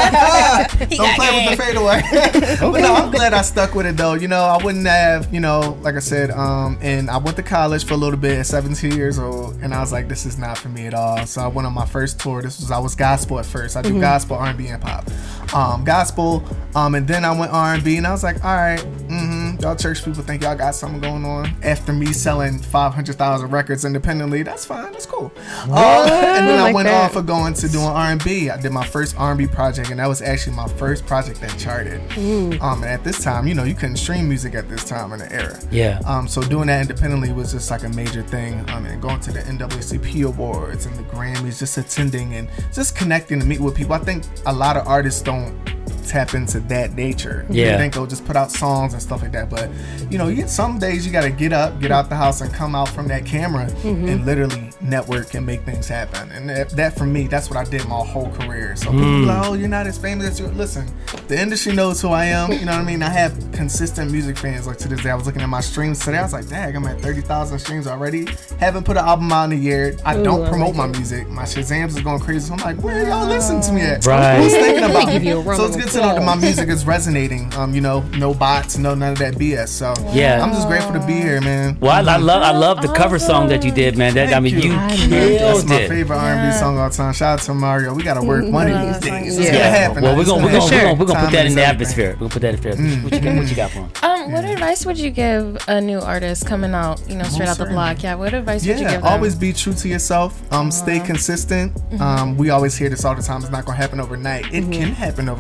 H: Don't play with the fadeaway. But no, I'm glad I stuck with it though. You know, I wouldn't have, you know, like I said, um, and I went to college for a little bit at seventeen years old, and I was like, this is not for me at all. So I went on my first tour. This was I was gospel at first. I do gospel, R and B, and pop. Um, gospel, um, and then I went R and B, and I was like, all right, mm-hmm, y'all church people think y'all got something going on. After me selling five hundred thousand records independently, that's fine, that's cool. Um, and then I
E: Like
H: went
E: that.
H: off of going to doing R and B. I did my first R and B project, and that was actually my first project that charted. Um, and at this time, you know, you couldn't stream music at this time in the era.
C: Yeah.
H: Um, so doing that independently was just like a major thing. Um, and going to the N double A C P awards and the Grammys, just attending and just connecting to meet with people. I think a lot of artists don't tap into that nature.
C: Yeah.
H: They think they'll just put out songs and stuff like that. But you know, you get some days you gotta get up, get out the house and come out from that camera and literally network and make things happen. And that, that for me, that's what I did my whole career. So people be like, oh, you're not as famous as you. Listen, the industry knows who I am. You know what I mean? I have consistent music fans. Like to this day, I was looking at my streams today. I was like, dang, I'm at thirty thousand streams already. Haven't put an album out in a year. I
E: Ooh,
H: don't
E: I
H: promote
E: like
H: my music. My Shazams is going crazy. So I'm like, where y'all listen to me at?
C: Right.
H: Who's thinking about
E: Give you a
H: me?
E: round
H: So it's
E: of
H: good to know that my
E: applause.
H: music is resonating. Um, you know, no bots, no none of that B S. So
C: Yeah.
H: I'm just grateful to be here, man.
C: Well, I, I love I love the cover song that you did, man. That I
H: Thank
C: mean,
H: you.
C: you
E: I
H: That's
C: killed
H: my
C: it.
H: favorite R and B song all time. Shout out to Mario. We gotta work one of these days. It's
E: Yeah.
H: gonna happen.
C: Well, we're gonna we're gonna, we're gonna, we're gonna
H: Time
C: put that
H: is
C: in the
H: everything.
C: atmosphere. We're gonna put that in the atmosphere. What you got? What you got for him?
D: Um, what advice would you give a new artist coming out, you know, straight out the
H: certainly.
D: block? Yeah, what advice would you
H: Yeah,
D: give them?
H: always be true to yourself. Um, stay consistent. Um, we always hear this all the time. It's not gonna happen overnight. It can happen overnight. It's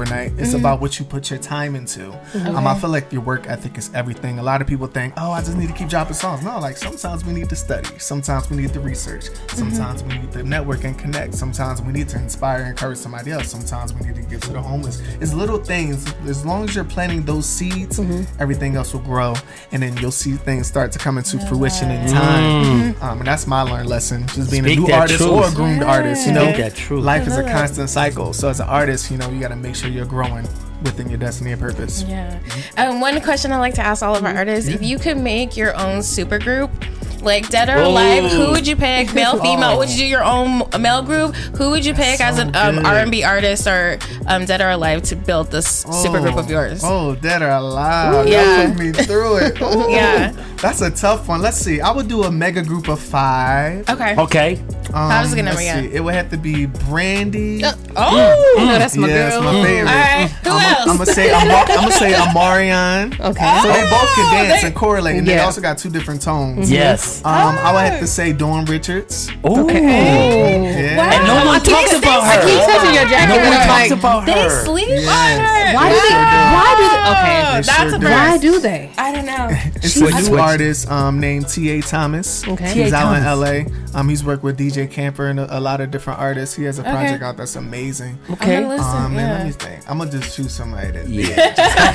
H: It's mm-hmm. about what you put your time into. Mm-hmm. Um, I feel like your work ethic is everything. A lot of people think, oh, I just need to keep dropping songs. No, like sometimes we need to study. Sometimes we need to research. Sometimes mm-hmm. we need to network and connect. Sometimes we need to inspire and encourage somebody else. Sometimes we need to give to the homeless. It's little things. As long as you're planting those seeds, mm-hmm. everything else will grow. And then you'll see things start to come into fruition in time. Mm-hmm. Um, and that's my learned lesson. Just being Speak a new artist truth. or a groomed yeah. artist. You know, that life is a constant cycle. So as an artist, you know, you got to make sure you're growing within your destiny and purpose.
D: Yeah. Um, one question I like to ask all of our artists: yeah. if you could make your own supergroup, like dead or alive, oh. who would you pick? Male, female? Oh. Would you do your own male group? Who would you pick That's as an um, R and B artist or um, dead or alive to build this oh. supergroup of yours?
H: Oh, dead or alive. Yeah. Put me through it. Ooh. Yeah. That's a tough one. Let's see. I would do a mega group of five.
D: Okay.
C: Okay.
H: Um, How's it gonna be? It would have to be Brandy.
D: Uh, oh, mm. no, that's my
H: yeah,
D: girl.
H: That's my favorite.
D: All right. Who
H: I'm
D: else?
H: A, I'm gonna say Amar- I'm gonna say Amarian.
E: Okay.
H: So they both can dance
D: they,
H: and correlate, and
E: yeah.
H: they also got two different tones.
C: Mm-hmm. Yes.
H: Um, oh. I would have to say Dawn Richards.
C: Oh.
E: Okay.
H: Yeah.
C: Wow. And no one talks about her.
E: I keep touching your jacket.
C: No one talks
E: like,
C: about her.
D: They sleep
H: yes.
D: on her.
E: Why do they? Why do they? Okay.
H: They
D: That's
H: sure
D: a
H: do.
E: Why do they?
D: I don't know.
H: It's a new artist um, named T A Thomas.
E: Okay.
H: He's
C: T A
H: out
C: Thomas.
H: in L A. Um, he's worked with D J Camper and a, a lot of different artists. He has a project okay. out that's amazing.
C: Okay.
D: Listen,
H: um,
D: yeah.
H: man, let me think. I'm gonna just choose somebody that's
C: yeah.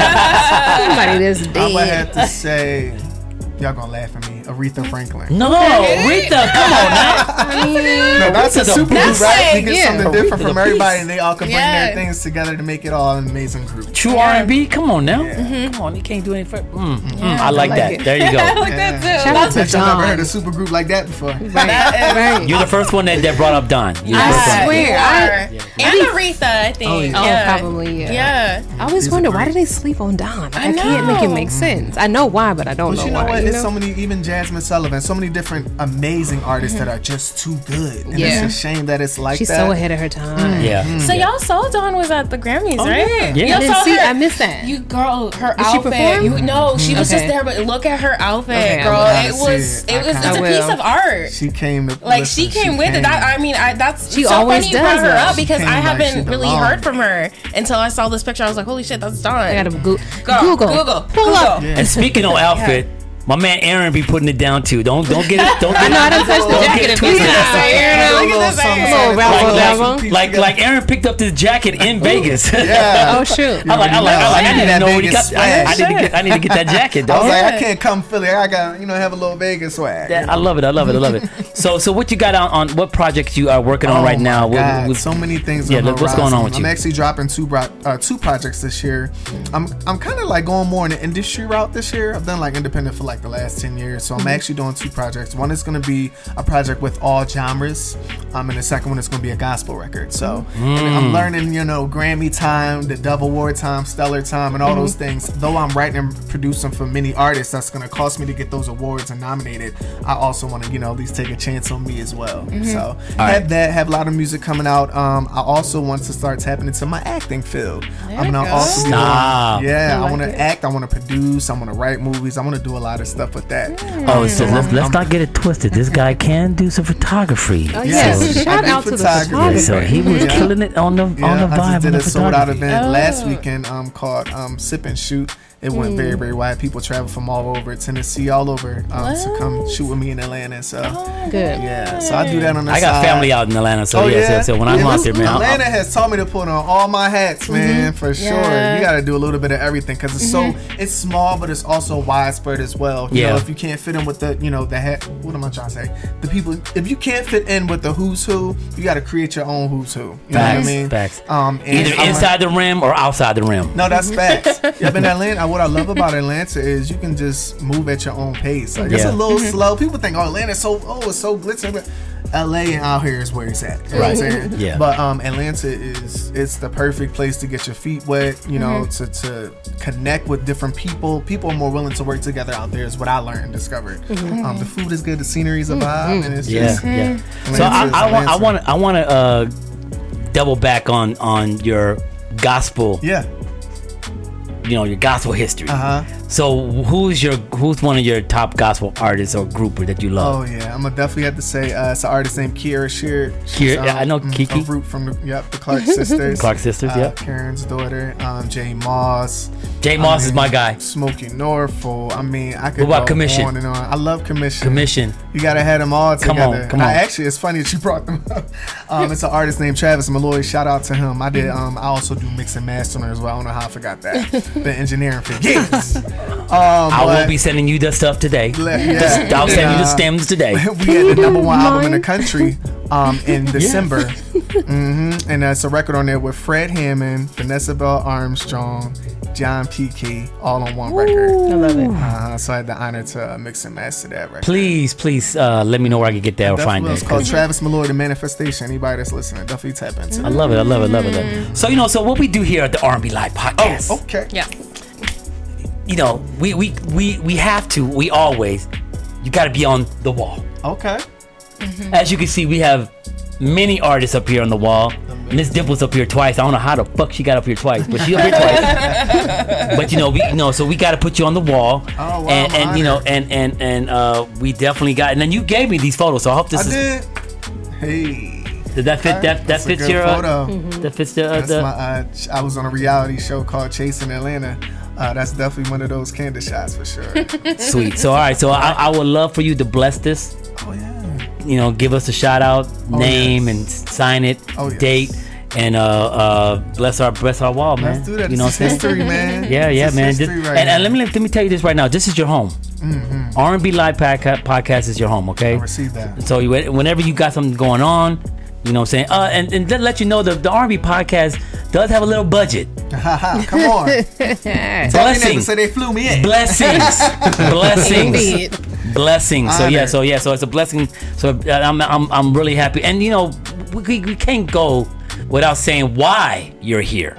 E: Somebody that's dead.
H: I would have to say, y'all gonna laugh at me, Aretha Franklin.
C: No, Aretha, come on now.
E: I mean,
H: No, that's a super group, right? You get
E: yeah.
H: something different
C: Aretha
H: from
C: the
H: everybody,
C: Beast.
H: and they all can bring
D: Yeah.
H: their things together to make it all an amazing group.
C: True R and B, come on now.
H: Yeah.
C: Mm-hmm. Come on, you can't do anything. Mm, mm,
D: Yeah.
C: I like
E: I like
C: that.
E: it.
C: There you go.
D: I like that too.
E: Shout out to
H: I've never heard
E: Dawn.
H: a super group like that before.
E: Right.
C: You're the first one that, that brought up Don. You're the
D: I
C: first one.
E: swear.
D: I,
E: I-
D: and Aretha, I think.
H: Oh, yeah.
E: Oh,
D: yeah.
E: probably, yeah.
D: Yeah.
E: I always
H: These
E: wonder
H: are
E: why
H: great.
E: do they sleep on Don? Like,
D: I
E: I, can't make it
D: know.
E: make sense. I know why, but I don't
H: But
E: know
H: you know
E: why.
H: what?
E: you
H: It's
E: know?
H: so many, even Jasmine Sullivan, so many different amazing artists that are just too good. And
E: Yeah.
H: it's a shame that it's like
E: She's
H: that.
E: so ahead of her time.
C: Yeah.
D: So y'all saw Dawn was at the Grammys,
C: Oh,
D: right?
C: yeah. Yeah.
D: Y'all
E: I didn't
D: saw
E: see.
D: her.
E: I missed that.
D: You girl, her
E: Did she
D: outfit.
E: perform?
D: You no, she was
E: Okay.
D: just there, but look at her outfit,
E: Okay, I
D: girl.
H: gotta
D: It
H: see
D: was,
H: it.
D: it
H: I
D: was, it's
H: kinda
D: a
E: will.
D: piece of art.
H: She came to
D: Like
H: listen,
D: she came with
H: came.
D: it. That, I mean, I, that's
E: She
D: so
E: always
D: funny you brought
E: does
D: her
E: that.
D: up because
H: She
D: I
H: came like
D: haven't
H: she
D: really
H: belonged.
D: heard from her until I saw this picture. I was like, holy shit, that's Dawn.
E: I gotta go-
D: Go,
E: Google.
D: Google,
E: Pull
D: Google.
E: up.
H: Yeah.
C: And speaking of outfit, my man Aaron be putting it down too. Don't don't get it. Don't get
E: I know I don't touch the
C: Don't
E: jacket
C: get
E: if
C: twisted.
E: it's not.
D: Look at this
H: Something,
D: hair.
H: something,
E: Little
H: something,
E: Ralph
H: something,
C: like
H: piece
C: like
H: together.
C: Aaron picked up this jacket in Vegas.
H: Yeah.
E: Oh shoot.
C: I like I like I like I
H: Yeah.
C: didn't know where he
H: Vegas
C: got. I, I
H: swag.
C: need to get I need to get that jacket.
H: I
C: Dog.
H: was like, I can't come Philly. I got you know have a little Vegas swag.
C: Yeah, I love it. I love it. I love it. So, so what you got on, on what projects you are working on
H: Oh
C: right
H: my
C: now? What-
H: God,
C: what-
H: so many things.
C: Yeah,
H: on the
C: look, what's going on
H: horizon.
C: with
H: I'm
C: you?
H: actually dropping two bro- uh, two projects this year. I'm I'm kind of like going more in the industry route this year. I've done like independent for like the last ten years, so I'm actually doing two projects. One is going to be a project with all genres, um, and the second one is going to be a gospel record. So and I'm learning, you know, Grammy time, the Dove Award time, Stellar time, and all those things. Though I'm writing and producing for many artists, that's going to cost me to get those awards and nominated. I also want to, you know, at least take a chance on me as well. So have that, have a lot of music coming out. Um, I also want to start tapping into my acting field. I'm gonna
D: you
H: also be
C: Stop.
H: doing, yeah, I,
E: like
H: want
E: it.
H: to act. I want to produce. I want to write movies. I want to do a lot of stuff with that.
C: Oh, so let's, let's not get it twisted. This guy can do some photography.
E: Oh
H: Yes.
E: yes. Shout
H: I do
E: out to the
H: photography.
C: Yeah, so
E: photographer.
C: he was
H: Yeah.
C: killing it on the on the
H: Yeah, I
C: vibe
H: just
C: of
H: did
C: the
H: a sold out
C: photography.
H: event
D: Oh.
H: last weekend um, called um, Sip and Shoot. It went very, very wide. People travel from all over Tennessee, all over um, to come shoot with me in Atlanta. So
E: Good.
H: yeah, so I do that on the
C: I
H: side.
C: got family out in Atlanta, so
H: Oh
C: yeah.
H: yeah.
C: So, so when I'm
H: Yeah,
C: out
H: listen,
C: there, man,
H: Atlanta
C: I'm,
H: has taught me to put on all my hats, man, for sure.
D: Yeah.
H: You got to do a little bit of everything because it's so it's small, but it's also widespread as well. You
C: Yeah.
H: know, if you can't fit in with the, you know, the hat. What am I trying to say? The people. If you can't fit in with the who's who, you got to create your own who's who. You know what I
C: Facts,
H: mean?
C: facts.
H: Um, and
C: either
H: I'm
C: inside the rim or outside the rim.
H: No, that's facts. Yep, in Atlanta, what I love about Atlanta is you can just move at your own pace. Like it's
C: Yeah.
H: a little slow. People think, oh, Atlanta's so oh, it's so glitzy. But L A and out here is where it's at. You know what I'm saying?
C: Yeah.
H: But um, Atlanta is it's the perfect place to get your feet wet. You know, to to connect with different people. People are more willing to work together out there. Is what I learned and discovered. Um, the food is good. The scenery is a vibe, and it's
C: Yeah,
H: just
C: yeah. So I,
H: Atlanta's
C: I want I
H: Atlanta.
C: want I want to uh, double back on on your gospel.
H: yeah.
C: You know, your gospel history.
H: Uh huh.
C: So who's your who's one of your top gospel artists or grouper that you love?
H: Oh yeah, I'm gonna definitely have to say uh, it's an artist named Kiera Sheard.
C: Kiera, yeah, I know Kiki.
H: A root from the yep the Clark sisters.
C: Clark sisters,
H: uh,
C: yep.
H: Karen's daughter, um, Jay Moss.
C: Jay Moss
H: I mean,
C: is my guy.
H: Smokey Norfolk. I mean, I could
C: What about
H: go
C: Commission?
H: on and on. I love Commission.
C: Commission.
H: You gotta have them all
C: Come
H: together.
C: on, come
H: And
C: on.
H: I, actually, it's funny that you brought them up. Um, it's an artist named Travis Malloy. Shout out to him. I did. Um, I also do mix and mastering as well. I don't know how I forgot that. Been engineering for years. Um,
C: I will
H: but-
C: be sending you the stuff today.
H: Yeah.
C: I'll send you the
H: Uh,
C: stems today.
H: we had the number one album in the country um, in December. hmm And that's a record on there with Fred Hammond, Vanessa Bell Armstrong, John P K, all on one record.
D: I love it.
H: Uh-huh. So I had the honor to uh, mix and master that record.
C: Please, please, uh, let me know where I can get that or find
H: Definitely,
C: it.
H: it's called Travis Malloy, The Manifestation. Anybody that's listening, definitely tap into
C: I
H: it.
C: love it. I love it. Love it. Love it. So you know, so what we do here at the R and B Live podcast.
H: Oh, okay.
D: Yeah.
C: You know, we we we we have to. We always. You got to be on the wall.
H: Okay.
C: As you can see, we have many artists up here on the wall. Miss Dimple's up here twice. I don't know how the fuck she got up here twice, but she up here twice. But you know, we you know, so we got to put you on the wall.
H: Oh, wow,
C: and
H: I'm
C: and you know,
H: honored.
C: and and and uh, we definitely got. And then you gave me these photos, so I hope this
H: I
C: is.
H: did. Hey.
C: Did that fit? That that
H: That's a
C: fits
H: good
C: your. Uh,
H: photo.
C: That fits the. Uh,
H: That's
C: the
H: my. Uh, ch- I was on a reality show called Chasing Atlanta. Uh, that's definitely one of those candid shots for sure.
C: Sweet. So all right. So I, I would love for you to bless this.
H: Oh yeah.
C: You know, give us a shout out,
H: Oh,
C: name,
H: yes.
C: and sign it,
H: Oh, yes.
C: date, and uh, uh, bless our bless our wall, man.
H: Let's do that.
C: You know
H: This
C: what I'm
H: is
C: saying?
H: history, man.
C: Yeah, yeah,
H: This is
C: man.
H: history
C: This-
H: right
C: and, and
H: now.
C: let me let me tell you this right now. This is your home.
H: Mm-hmm.
C: R and B Live Podca- podcast is your home. Okay.
H: I received that.
C: So you, whenever you got something going on, you know what I'm saying. Uh, and and let, let you know the the R and B podcast does have a little budget.
H: Come on. Tell your neighbors
C: Blessings.
H: so they flew me in.
C: Blessings, blessings,
E: Indeed.
C: blessings. So yeah,
H: Honor.
C: so yeah, so it's a blessing. So uh, I'm I'm I'm really happy. And you know, we we, we can't go without saying why you're here.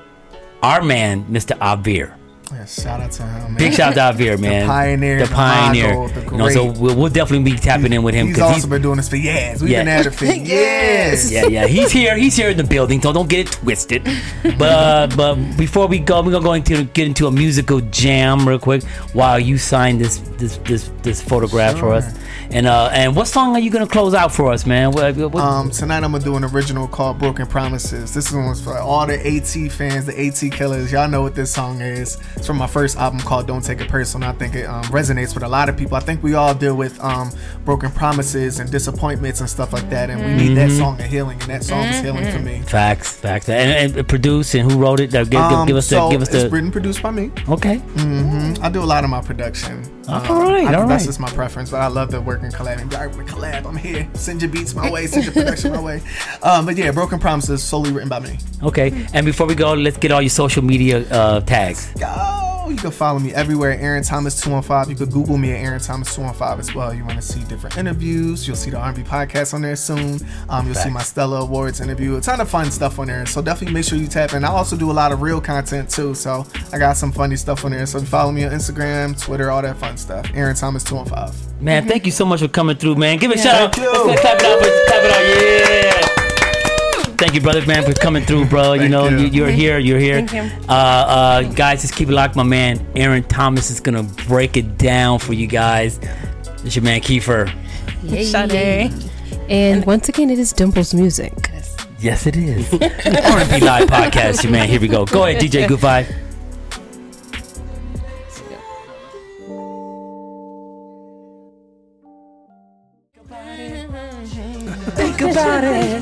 C: Our man, Mister Avir.
H: Yeah, shout out to him, man.
C: Big shout out to Avir, man.
H: pioneer,
C: the
H: the
C: pioneer.
H: Mago, the
C: You know, so
H: great.
C: we'll, we'll definitely be tapping in with him
H: He's
C: because
H: also been doing this for years. We've
C: Yeah.
H: been at it for years.
C: yeah, yeah, he's here. He's here in the building, so don't get it twisted. But uh, but before we go, we're gonna go into get into a musical jam real quick while you sign this this this this photograph for us.
H: Sure.
C: And uh, and what song are you gonna close out for us, man? What, what,
H: Um, tonight I'm gonna do an original called "Broken Promises." This one's for all the AT fans, the AT killers. Y'all know what this song is. It's from my first album called "Don't Take It Personal." I think it um, resonates with a lot of people. I think we all deal with um, broken promises and disappointments and stuff like that, and we need that song of healing. And that song is healing for me.
C: facts, facts, and, and produced and who wrote it? Uh, give, give,
H: Um,
C: give us
H: so
C: the give us
H: it's
C: the.
H: written, produced by me.
C: Okay,
H: hmm I do a lot of my production.
C: All
H: Um,
C: right,
H: I,
C: all
H: That's
C: right.
H: just my preference, but I love to work and collab. And I want to collab. I'm here. Send your beats my way. Send your production my way. Um, but yeah, Broken Promises solely written by me.
C: okay. And before we go, let's get all your social media uh, tags.
H: Go! You can follow me everywhere. Aaron Thomas two one five. You could Google me at Aaron Thomas two one five as well. You want to see different interviews. You'll see the R and B podcast on there soon. Um, you'll see my Stella Awards interview. A ton of fun stuff on there. So definitely make sure you tap in. I also do a lot of real content too. So I got some funny stuff on there. So follow me on Instagram, Twitter, all that fun stuff. Aaron Thomas two one five.
C: Man, thank you so much for coming through, man. Give it a shout out.
H: Thank you.
C: Let's clap it out. for- Clap it out. Yeah. Thank you, brother, man, for coming through, bro. You
H: Thank
C: know,
H: you.
C: you. you're here. You're here.
D: Thank you.
C: Uh, uh, guys, just keep it locked. My man, Aaron Thomas, is gonna break it down for you guys. It's your man, Kiefer.
E: Yay.
D: Sade.
E: And once again, it is Dimple's music.
C: Yes, it is. R and B Live Podcast, your man. Here we go. Go ahead, D J Goofy. Think about it.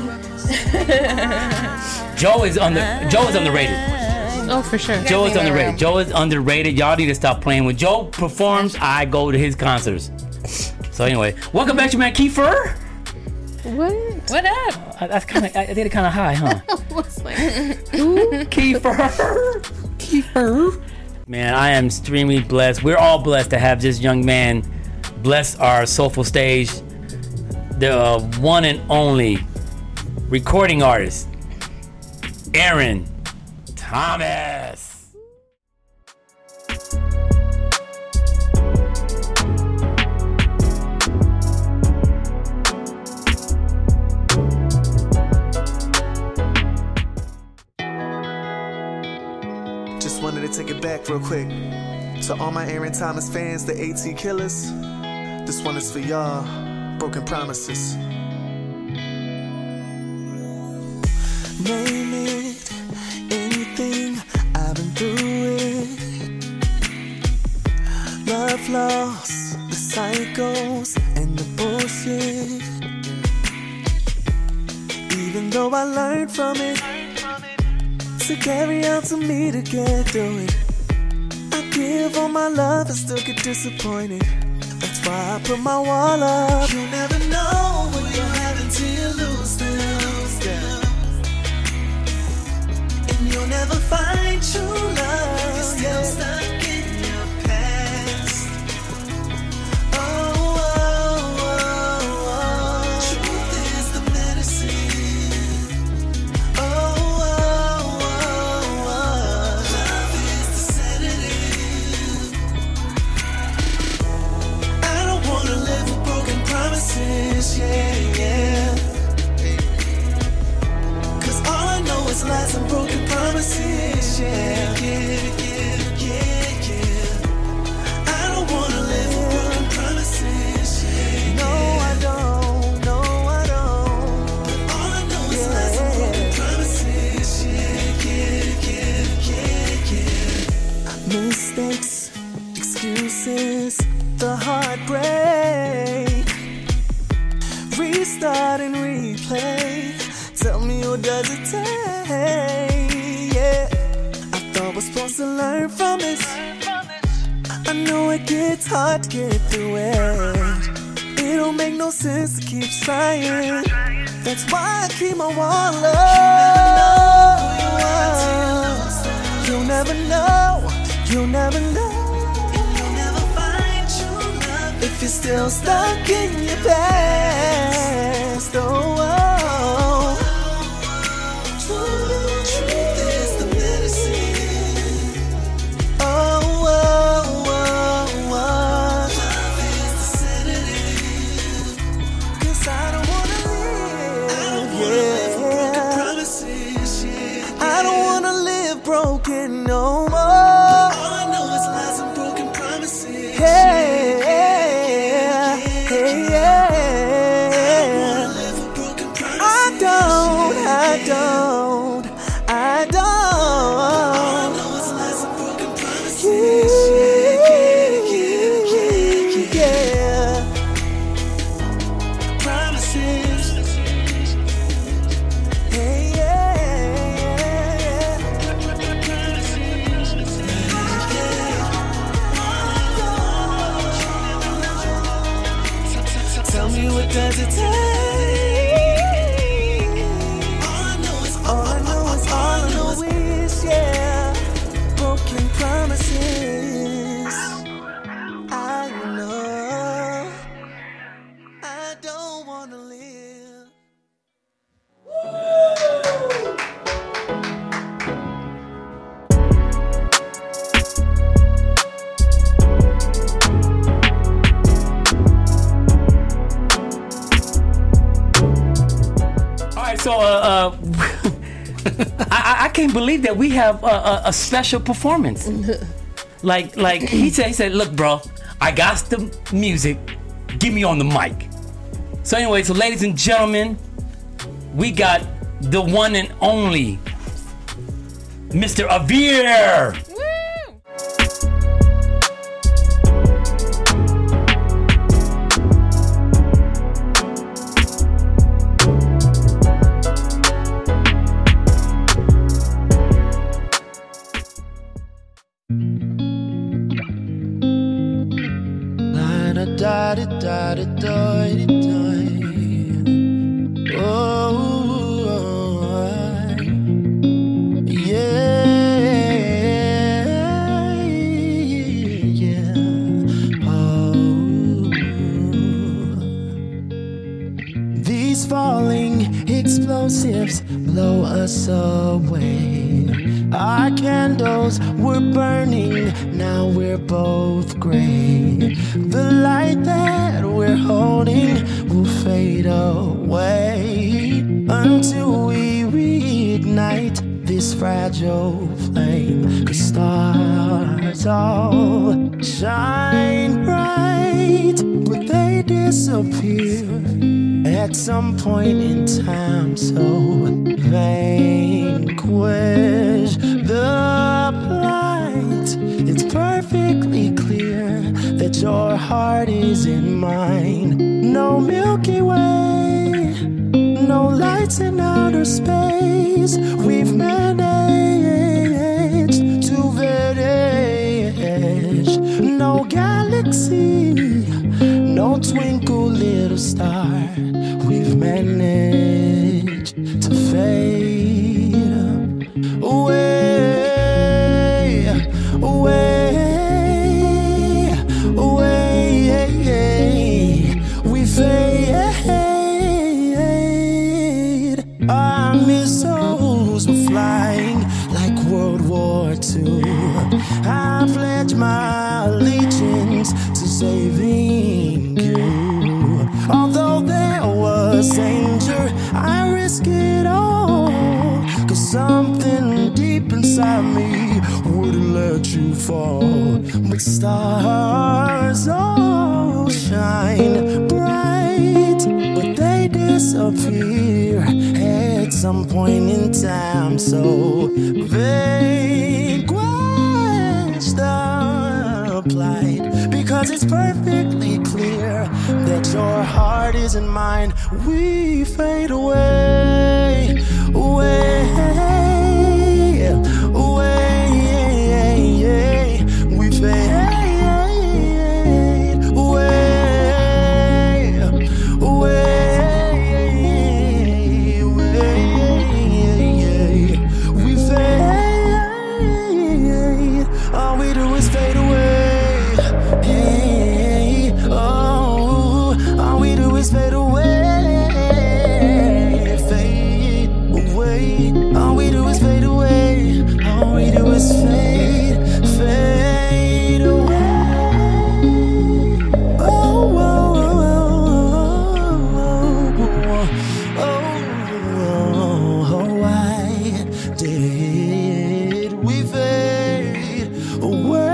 C: Joe is under. Joe is underrated.
E: Oh, for sure.
C: Joe is
D: Definitely
C: underrated.
D: around.
C: Joe is underrated. Y'all need to stop playing. When Joe performs, I go to his concerts. So anyway, welcome back to man Kiefer.
E: What?
D: What up?
C: Uh, That's kind of. I did it kind of high, huh?
E: What's like?
C: Kiefer. Kiefer. Man, I am extremely blessed. We're all blessed to have this young man bless our soulful stage. The uh, one and only recording artist, Aaron Thomas.
G: Just wanted to take it back real quick. To all my Aaron Thomas fans, the AT killers, this one is for y'all. Broken promises. Name it, anything, I've been through it. Love lost, the cycles and the bullshit. Even though I learned from it, to carry out to me to get through it. I give all my love and still get disappointed. That's why I put my wall up. You never know what you're having till you lose them. And you'll never find true love. You're still stuck in your past. Oh, oh, oh, oh. Truth is the medicine. Oh, oh, oh, oh. Love is the sedative. I don't wanna live with broken promises, yeah, yeah. Cause all I know is lies and broken promises, yeah, yeah, yeah, yeah, yeah. I don't wanna live with broken promises, yeah, no, I don't, no, I don't. But all I know is yeah. Lies and broken promises, yeah, yeah, yeah, yeah, yeah. Mistakes, excuses, the heartbreak. Restart and replay. Tell me what does it take? Yeah, I thought we're supposed to learn from this. I know it gets hard to get through it. It don't make no sense to keep trying. That's why I keep my wall up. You'll never know. You'll never know. If you're still stuck in your past, oh, oh. Truth is the medicine. Oh, oh, oh, oh. Love is the sedative. Cause I don't wanna live. I don't wanna yeah. live broken promises, yeah, yeah. I don't wanna live broken no more. But all I know is lies and broken promises. Hey. Yeah. I don't, I don't. All I know is lies and broken promises. Yeah, yeah, yeah, yeah, yeah. Promises. Hey, yeah, yeah, yeah. Promises. Yeah. Tell me what does it take?
C: So, uh, uh I, I can't believe that we have a, a, a special performance. like, like he said, he said, "Look, bro, I got the music. Get me on the mic." So, anyway, so ladies and gentlemen, we got the one and only Mister Avir.
I: Da da da da da da. Oh, yeah, yeah. Oh, these falling explosives blow us away. Our candles were burning, now we're both gray. The light that we're holding will fade away until we reignite this fragile flame. 'Cause stars all shine bright, but they disappear at some point in time. So vanquish the plight. It's perfectly clear that your heart is in mine. No Milky Way, no lights in outer space. We've managed to vanish. No galaxy, no twinkle little star. We've managed to fade away, away, away. We fade. Our missiles were flying like World War Two. I pledge my allegiance to saving you. Although there was danger, I risk it all. 'Cause something deep inside me wouldn't let you fall. But stars all shine bright, but they disappear at some point in time. So vanquish the plight, because it's perfectly clear that your heart isn't mine. We fade away, away, away. We fade away, away, away. We fade. All we do is fade away. Hey, oh, all we do is fade away, fade away. All we do is fade away. All we do is fade, fade away. Oh, oh, oh, oh, oh, oh, why did we fade away?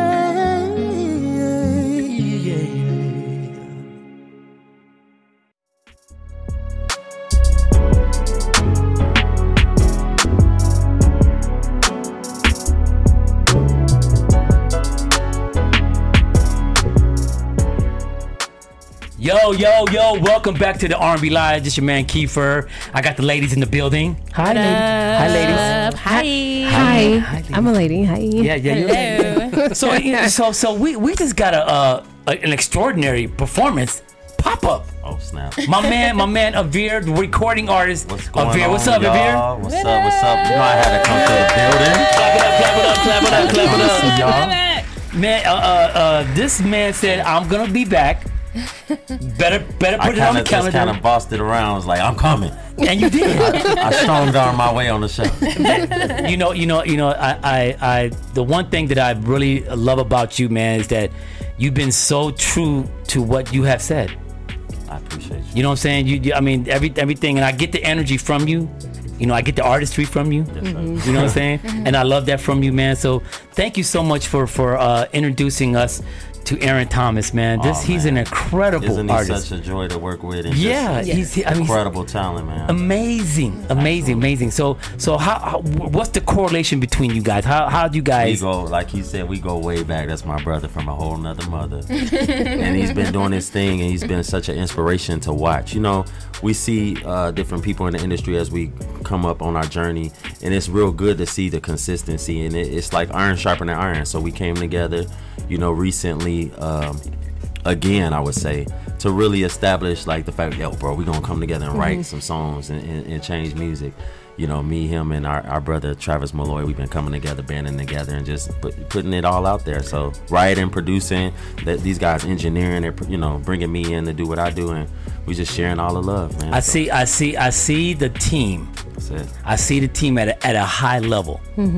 C: Yo, yo, yo, welcome back to the R and B Live. This your man Kiefer. I got the ladies in the building. Hi, ladies. Hi, ladies.
D: Hi.
E: Hi.
C: Hi,
E: I'm a lady. Hi.
C: Yeah, yeah,
D: Hello.
C: So, so, so we we just got a, uh, a an extraordinary performance pop up.
J: Oh snap!
C: My man, my man Avir, the recording artist.
J: What's going
C: Avir,
J: on,
C: what's up,
J: y'all?
C: Avir?
J: What's up? What's up? You know I had to come to the building.
C: Clap it up, clap it up, clap it up, clap it up.
J: See y'all.
C: Man, uh, uh, uh, this man said I'm gonna be back. Better, better
J: I
C: put it on the
J: kinda just
C: calendar.
J: kind of bossed it around. I was like, I'm coming.
C: And you did.
J: I strong armed my way on the show.
C: you know, you know, you know. I, I, I. The one thing that I really love about you, man, is that you've been so true to what you have said.
J: I appreciate you.
C: You know what I'm saying? You, you I mean, every everything, and I get the energy from you. You know, I get the artistry from you.
J: Yes,
C: You know what I'm saying? And I love that from you, man. So thank you so much for for uh, introducing us to Aaron Thomas, man. This
J: Oh,
C: he's
J: man.
C: an incredible
J: Isn't he
C: artist.
J: such a joy to work with? And
C: Yeah,
J: just
C: he's I mean,
J: incredible talent, man.
C: amazing, amazing, amazing. So so how, how what's the correlation between you guys? How how do you
J: We
C: guys?
J: go, like he said, we go way back. That's my brother from a whole nother mother. And he's been doing his thing, and he's been such an inspiration to watch. You know, we see uh, different people in the industry as we come up on our journey, and it's real good to see the consistency. And it, it's like iron sharpening iron. So we came together, you know, recently, um, again, I would say, to really establish like the fact, yo, bro, we gonna come together and write some songs and, and, and change music. You know, me, him, and our, our brother Travis Malloy, we've been coming together, banding together, and just put, putting it all out there. So writing, producing, that these guys engineering, they're, you know, bringing me in to do what I do, and we just sharing all the love, man.
C: I
J: So,
C: see, I see, I see the team.
J: that's it.
C: I see the team at a, at a high level.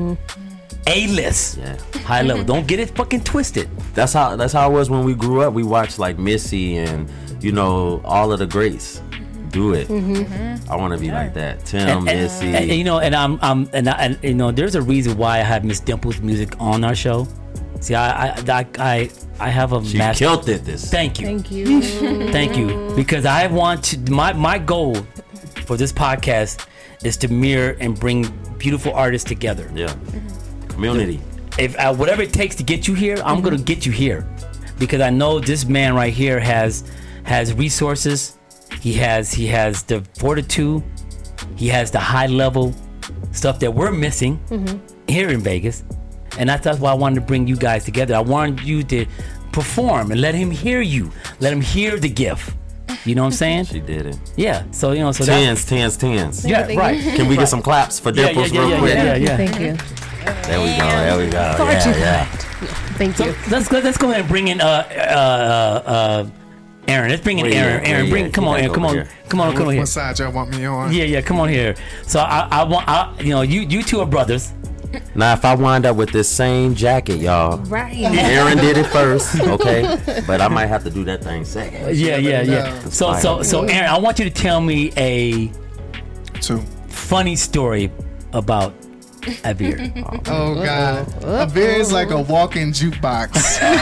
C: A-list.
J: Yeah.
C: High level. Don't get it fucking twisted.
J: That's how that's how it was when we grew up. We watched like Missy and, you know, all of the greats. do it.
E: Mm-hmm.
J: I want to be like that. Tim,
C: and, and,
J: Missy.
C: and, you know, and I'm, I'm, and, I, and you know, there's a reason why I have Miss Dimple's music on our show. See, I, I, I, I, I have a
J: she
C: master.
J: killed it. This.
C: Thank you.
E: Thank you.
C: Thank you. Because I want to. My, my goal for this podcast is to mirror and bring beautiful artists together.
J: Yeah. Community.
C: If uh, whatever it takes to get you here, I'm mm-hmm. gonna get you here, because I know this man right here has has resources. He has he has the fortitude. He has the high level stuff that we're missing mm-hmm. here in Vegas, and that's, that's why I wanted to bring you guys together. I wanted you to perform and let him hear you. Let him hear the gift. You know what I'm saying?
J: She did it.
C: Yeah. So you know. So
J: tens, tens, tens.
C: Yeah. Right.
J: Can we get some claps for
C: yeah,
J: Dimples
C: yeah, yeah,
J: real
C: yeah,
J: quick?
C: Yeah, yeah, yeah.
E: Thank you.
J: There we go. There we go.
E: Far
J: yeah,
E: too
J: yeah.
E: kind. Thank
C: So
E: you.
C: let's go. Let's go ahead and bring in uh uh uh Aaron. Let's bring in
J: Where
C: Aaron.
J: you at?
C: Aaron,
J: Where
C: bring.
J: you at?
C: Come
J: You
C: on,
J: gotta
C: Aaron.
J: go
C: Come
J: over
C: on.
J: here.
C: Come on. Come on
H: What
C: here.
H: side y'all want me on?
C: Yeah, yeah. Come on here. So I, I want. I, you know, you you two are brothers.
J: Now, if I wind up with this same jacket, y'all,
E: Right.
J: Aaron did it first, okay? But I might have to do that thing second.
C: Yeah, yeah, yeah. So so so Aaron, I want you to tell me a
H: Two.
C: funny story about Avir.
H: Oh God, Avir is like a walking jukebox.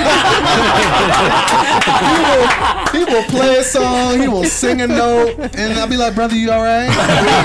H: he, will, he will play a song, he will sing a note, and I'll be like, "Brother, you all right?"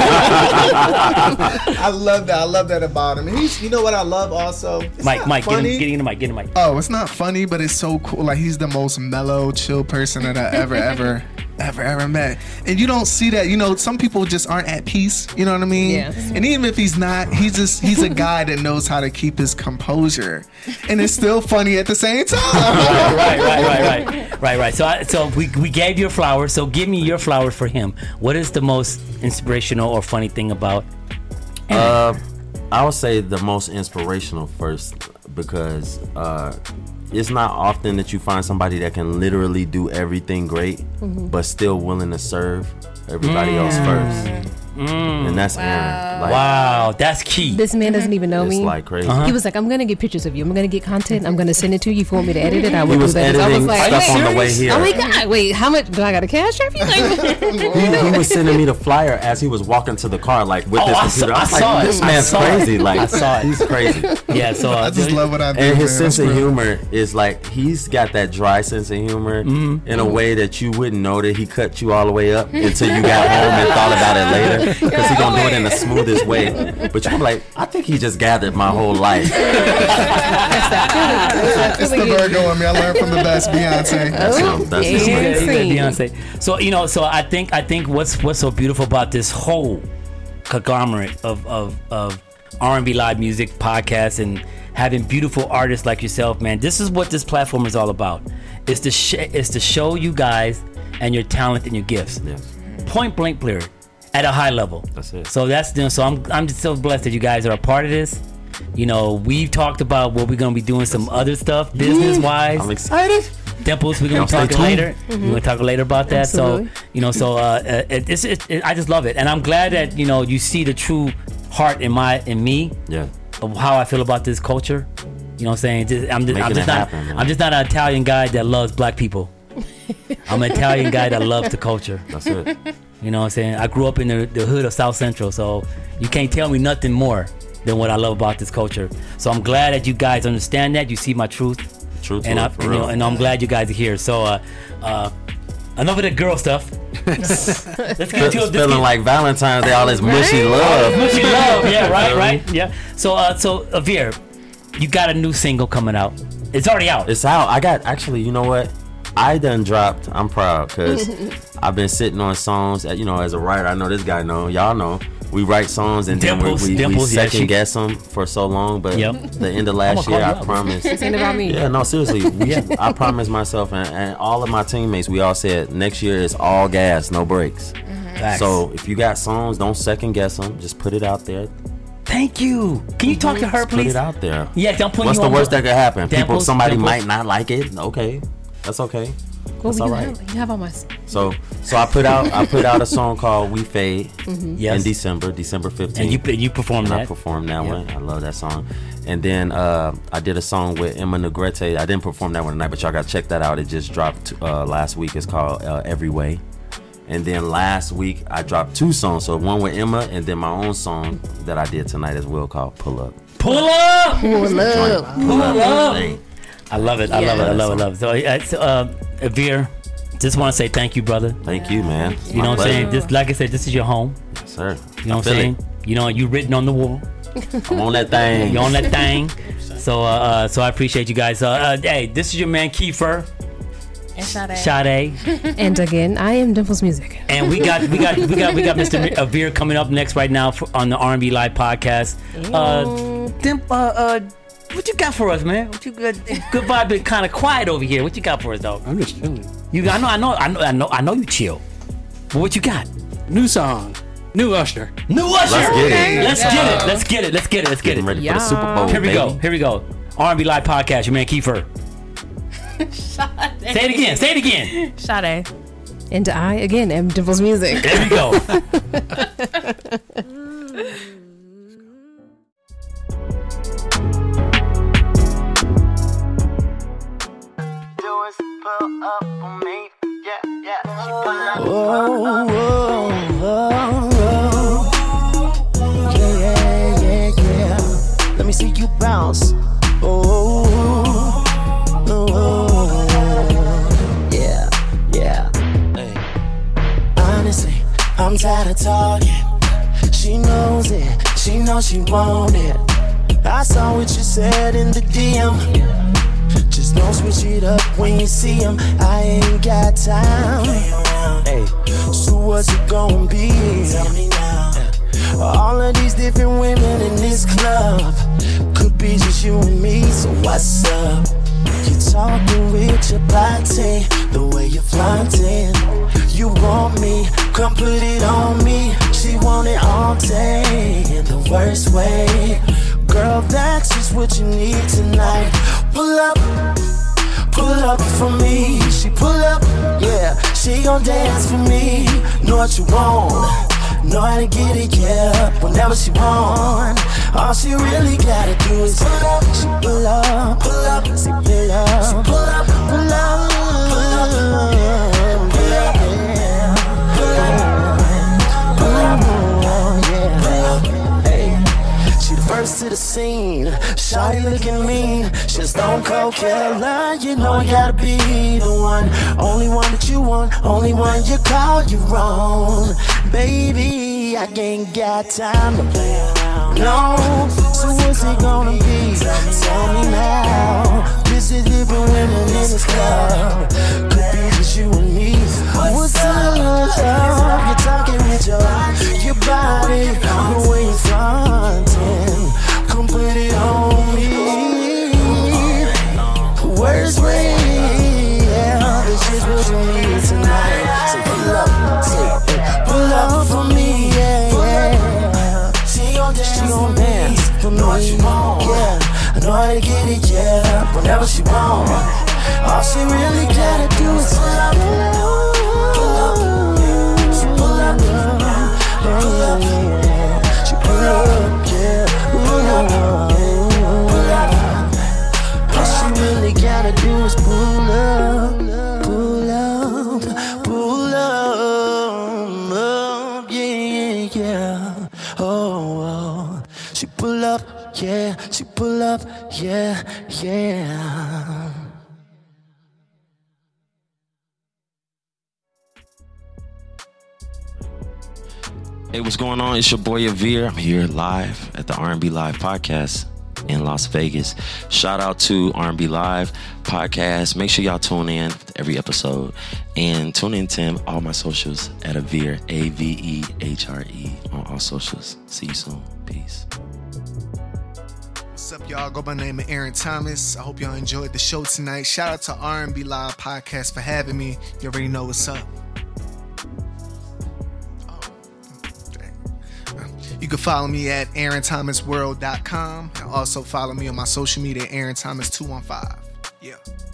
H: I love that. I love that about him. And he's, you know what I love also? It's
C: Mike,
H: not
C: Mike, get
H: funny.
C: in, get in the mic, get in the mic.
H: Oh, it's not funny, but it's so cool. Like, he's the most mellow, chill person that I ever, ever, ever, ever met. And you don't see that. You know, some people just aren't at peace. You know what I mean?
E: Yeah.
H: And even if he's not, he's just he's a guy that knows how to keep his composure, and it's still funny at the same time.
C: right, right, right, right, right, right, right. So, I, so we we gave you a flower. So, give me your flowers for him. What is the most inspirational or funny thing about?
J: Uh, I would say the most inspirational first, because uh, it's not often that you find somebody that can literally do everything great, mm-hmm. but still willing to serve everybody mm. else first. Mm. And that's
D: wow.
J: Aaron. Like,
C: wow, that's key.
E: This man doesn't even know
J: it's
E: me.
J: It's like crazy.
C: Uh-huh.
E: He was like, "I'm gonna get pictures of you. I'm gonna get content. I'm gonna send it to you. If you want me to edit it, I will
J: he
E: do
J: was
E: that."
J: editing
E: I was like,
J: stuff
E: wait,
J: on the way here.
E: Oh my God! Wait, how much do I got a cash app? You like,
J: he, he was sending me the flyer as he was walking to the car, like with
C: Oh,
J: his
C: I
J: computer.
C: saw-
J: I was
C: I saw
J: like,
C: it.
J: "This
C: I
J: man's
C: saw it.
J: crazy!" Like,
C: I saw it.
J: he's crazy.
C: Yeah, so uh,
H: I just love what I do.
J: And his
H: man.
J: sense of humor is like, he's got that dry sense of humor
C: Mm-hmm.
J: in a way that you wouldn't know that he cut you all the way up until you got home and thought about it later, because he's gonna do it in the smoothest way. But you're like, I think he just gathered my whole life.
H: It's the Virgo in me. I learned from the best, Beyonce.
J: So that's
E: yeah.
J: just
C: Yeah,
J: like,
C: yeah, Beyonce. So you know, so I think I think what's what's so beautiful about this whole conglomerate of of of R and B live music podcasts and having beautiful artists like yourself, man. This is what this platform is all about. It's to sh- it's to show you guys and your talent and your gifts.
J: yes.
C: Point blank, period, at a high level.
J: That's it.
C: So that's you know, so I'm I'm just so blessed that you guys are a part of this. You know, we've talked about what we're gonna be doing, some other stuff, business wise.
J: I'm excited.
C: Dimples, we're gonna
J: Y'all
C: talk
J: stay tuned.
C: later. We're gonna talk later about that.
E: Absolutely.
C: So you know, so uh, it, it's it, it, I just love it, and I'm glad that you know you see the true heart in my in me
J: Yeah.
C: of how I feel about this culture. You know what I'm saying? Just, I'm just, I'm
J: Making
C: just
J: it
C: not
J: happen, man.
C: I'm just not an Italian guy that loves black people. I'm an Italian guy that loves the culture.
J: That's it.
C: You know what I'm saying? I grew up in the, the hood of South Central, so you can't tell me nothing more than what I love about this culture. So I'm glad that you guys understand that. You see my truth.
J: True to
C: and,
J: it,
C: I,
J: for
C: and, you know,
J: real.
C: and I'm glad you guys are here. So uh, uh, enough of the girl stuff. Let's get
J: It's
C: into it.
J: feeling like Valentine's Day, all this mushy love.
C: Mushy love. Yeah, right, right. Yeah. So, uh, so Avir, you got a new single coming out. It's already out.
J: It's out. I got, actually, you know what? I done dropped. I'm proud because I've been sitting on songs. You know, as a writer, I know this guy know. Y'all know. We write songs and
C: Dimples,
J: then we, we,
C: Dimples,
J: we
C: yeah,
J: second
C: she-
J: guess them for so long. But
C: Yep.
J: the end of last
C: I'ma
J: year,
C: call you
J: I
C: out.
J: promised.
E: This ain't about me.
J: Yeah, no, seriously. We, I promised myself and, and all of my teammates, we all said next year is all gas, no breaks.
C: Facts.
J: So if you got songs, don't second guess them. Just put it out there.
C: Thank you. Can you talk to her,
J: Just put
C: please?
J: it out there.
C: Yeah, don't put
J: What's
C: you
J: the
C: on
J: worst that could happen? People,
C: Dimples,
J: somebody
C: Dimples.
J: might not like it. Okay, that's okay.
E: Well,
J: That's
E: you,
J: all right.
E: have, you have all my.
J: So, so I put out I put out a song called "We Fade"
C: Yes.
J: in December, December fifteenth.
C: And you you performed
J: And I
C: that.
J: performed that
C: Yeah.
J: one. I love that song. And then uh, I did a song with Emma Negrete. I didn't perform that one tonight, but y'all got to check that out. It just dropped uh, last week. It's called uh, "Every Way," And then last week I dropped two songs. So one with Emma and then my own song that I did tonight as well called Pull Up.
C: Pull up!
E: Pull up!
C: Pull up! I love it. I love it. I love it. I love it. So, uh, so uh, Veer, just want to say thank you, brother.
J: Thank you, man.
C: You know what I'm saying? Just like I said, this is your home.
J: Yes, sir.
C: You know what I'm saying? You know, you written on the wall.
J: I'm on that thing.
C: You're on that thing. So, uh, uh, so I appreciate you guys. Uh, uh, hey, this is your man Kiefer.
D: And Sade.
C: Sade.
E: And again, I am Dimples Music.
C: And we got, we got, we got, we got Mister Veer coming up next right now for, on the R and B Live podcast. Uh, Dimp, uh, uh, what you got for us, man? What you got? Good vibe, but kind of quiet over here. What you got for us, dog?
F: I'm just chilling.
C: You, I know, I know, I know, I know, I know you chill. But what you got?
F: New song, new Usher.
C: New Usher.
J: Let's get it.
C: Let's get it. Let's get it. Let's get it. Let's get it.
J: Getting ready
E: Yeah.
J: for the Super Bowl.
C: Here we
J: baby.
C: go. Here we go. R and B Live podcast. Your man Kiefer. Say it again. Say it again.
D: Sade.
E: And I, again, am Dimples Music.
C: There we go.
I: Pull up on me, yeah, yeah.
K: Oh, oh, oh, oh. Yeah, yeah, yeah. Let me see you bounce. Oh, oh, oh. Yeah, yeah. Hey. Honestly, I'm tired of talking. She knows it. She knows she want it. I saw what you said in the D M. Just don't switch it up when you see him. I ain't got time. Hey, so what's it gonna be? Tell me now. All of these different women in this club could be just you and me. So what's up? You talking with your body, the way you're flaunting. You want me, come put it on me. She want it all day in the worst way. Girl, that's just what you need tonight. Pull up, pull up for me. She pull up, yeah. She gon' dance for me. Know what you want, know how to get it, yeah. Whenever she want, all she really gotta do is pull up. She pull up, pull up, she pull up, she pull up, pull up, pull up, pull up, yeah. Pull up, yeah. Hey, she the first to the scene. Shawty looking mean. She's stone cold killer. You know you gotta be the one. Only one that you want. Only one you call your own. Baby, I ain't got time to play around. No, so what's it gonna be? Tell me now. This is different women in this club. Could be just you and me. What's up? You're talking with your, your body, the way you're fronting. Come put it on me. Worst way, yeah. This is what you need tonight. So pull up, say, pull up for me, yeah, yeah. She gon' dance, she gon' dance for me, yeah. I know how to get it, yeah. Whenever she want, all she really gotta do is pull up, pull up, she pull up, pull up, she pull up, yeah. All she really gotta do is pull up, pull up, pull up, yeah, yeah. Oh, oh, she pull up, yeah, she pull up, yeah, yeah.
J: Hey, what's going on? It's your boy Veer. I'm here live at the R and B Live podcast in Las Vegas. Shout out to R and B Live podcast. Make sure y'all tune in every episode and tune in to all my socials at Aveer, A V E H R E on all socials. See you soon. Peace.
H: What's up, y'all? Go by the name of Aaron Thomas. I hope y'all enjoyed the show tonight. Shout out to R and B Live podcast for having me. You already know what's up. You can follow me at aaron thomas world dot com and also follow me on my social media, Aaron Thomas two one five. Yeah.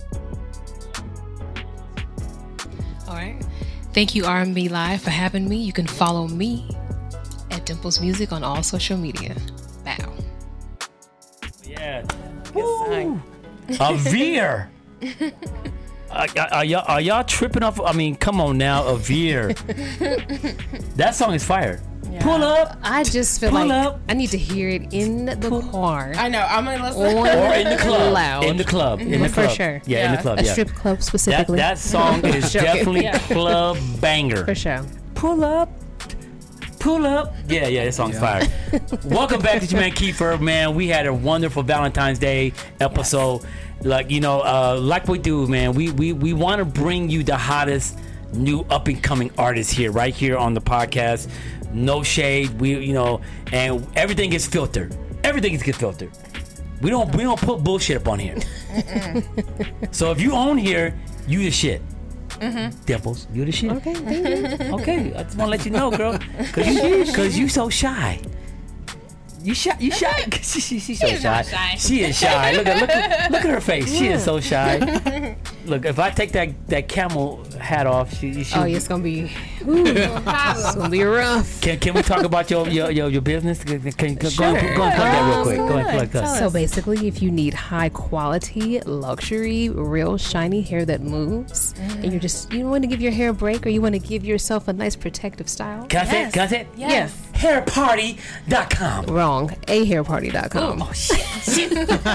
E: All right. Thank you, R and B Live, for having me. You can follow me at Dimples Music on all social media. Bow.
C: Yeah. Woo. A Veer. Are, are y'all are y'all tripping off? I mean, come on now, Avir. That song is fire. Yeah. Pull up.
E: I just feel
C: Pull
E: like
C: up.
E: I need to hear it in the
C: Pull.
E: car.
D: I know. I'm gonna listen.
E: Or,
C: or in the club.
E: Loud.
C: In the club. In the
E: For
C: club.
E: sure.
C: Yeah,
D: Yeah.
C: in the club.
E: A
C: Yeah.
E: strip club specifically.
C: That, that song is
E: Joking.
C: definitely
D: Yeah.
C: club banger.
E: For sure.
C: Pull up. Pull up. Yeah, yeah, that song's
F: Yeah.
C: fire. Welcome back to your man Kiefer. Man, we had a wonderful Valentine's Day episode. Yes. Like, you know, uh, like we do, man. We we, we want to bring you the hottest new up and coming artists here, right here on the podcast. No shade. We, you know, and everything gets filtered. Everything gets filtered. We don't we don't put bullshit up on here. So if you own here, you the shit. Mm-hmm. Dimples, you the shit.
E: Okay, thank you.
C: Okay, I just want to let you know, girl, because you, cause you so shy. You shy. You shy. she, she, she's so
D: She's
C: shy.
D: not shy.
C: She is shy. Look at look at look at her face. She is so shy. Look, if I take that, that camel hat off, she. she
E: Oh, yeah, it's gonna be. Ooh, it's gonna be rough.
C: Can Can we talk about your your your, your business? Can, can, go,
E: Sure.
C: go, and, go and plug that real quick. Go and plug that.
E: So basically, if you need high quality, luxury, real shiny hair that moves, and you're just you want to give your hair a break, or you want to give yourself a nice protective style.
C: Can I say it? Can I say it?
D: Yes.
C: hair party dot com.
E: Wrong. a hair party dot com.
C: Oh shit.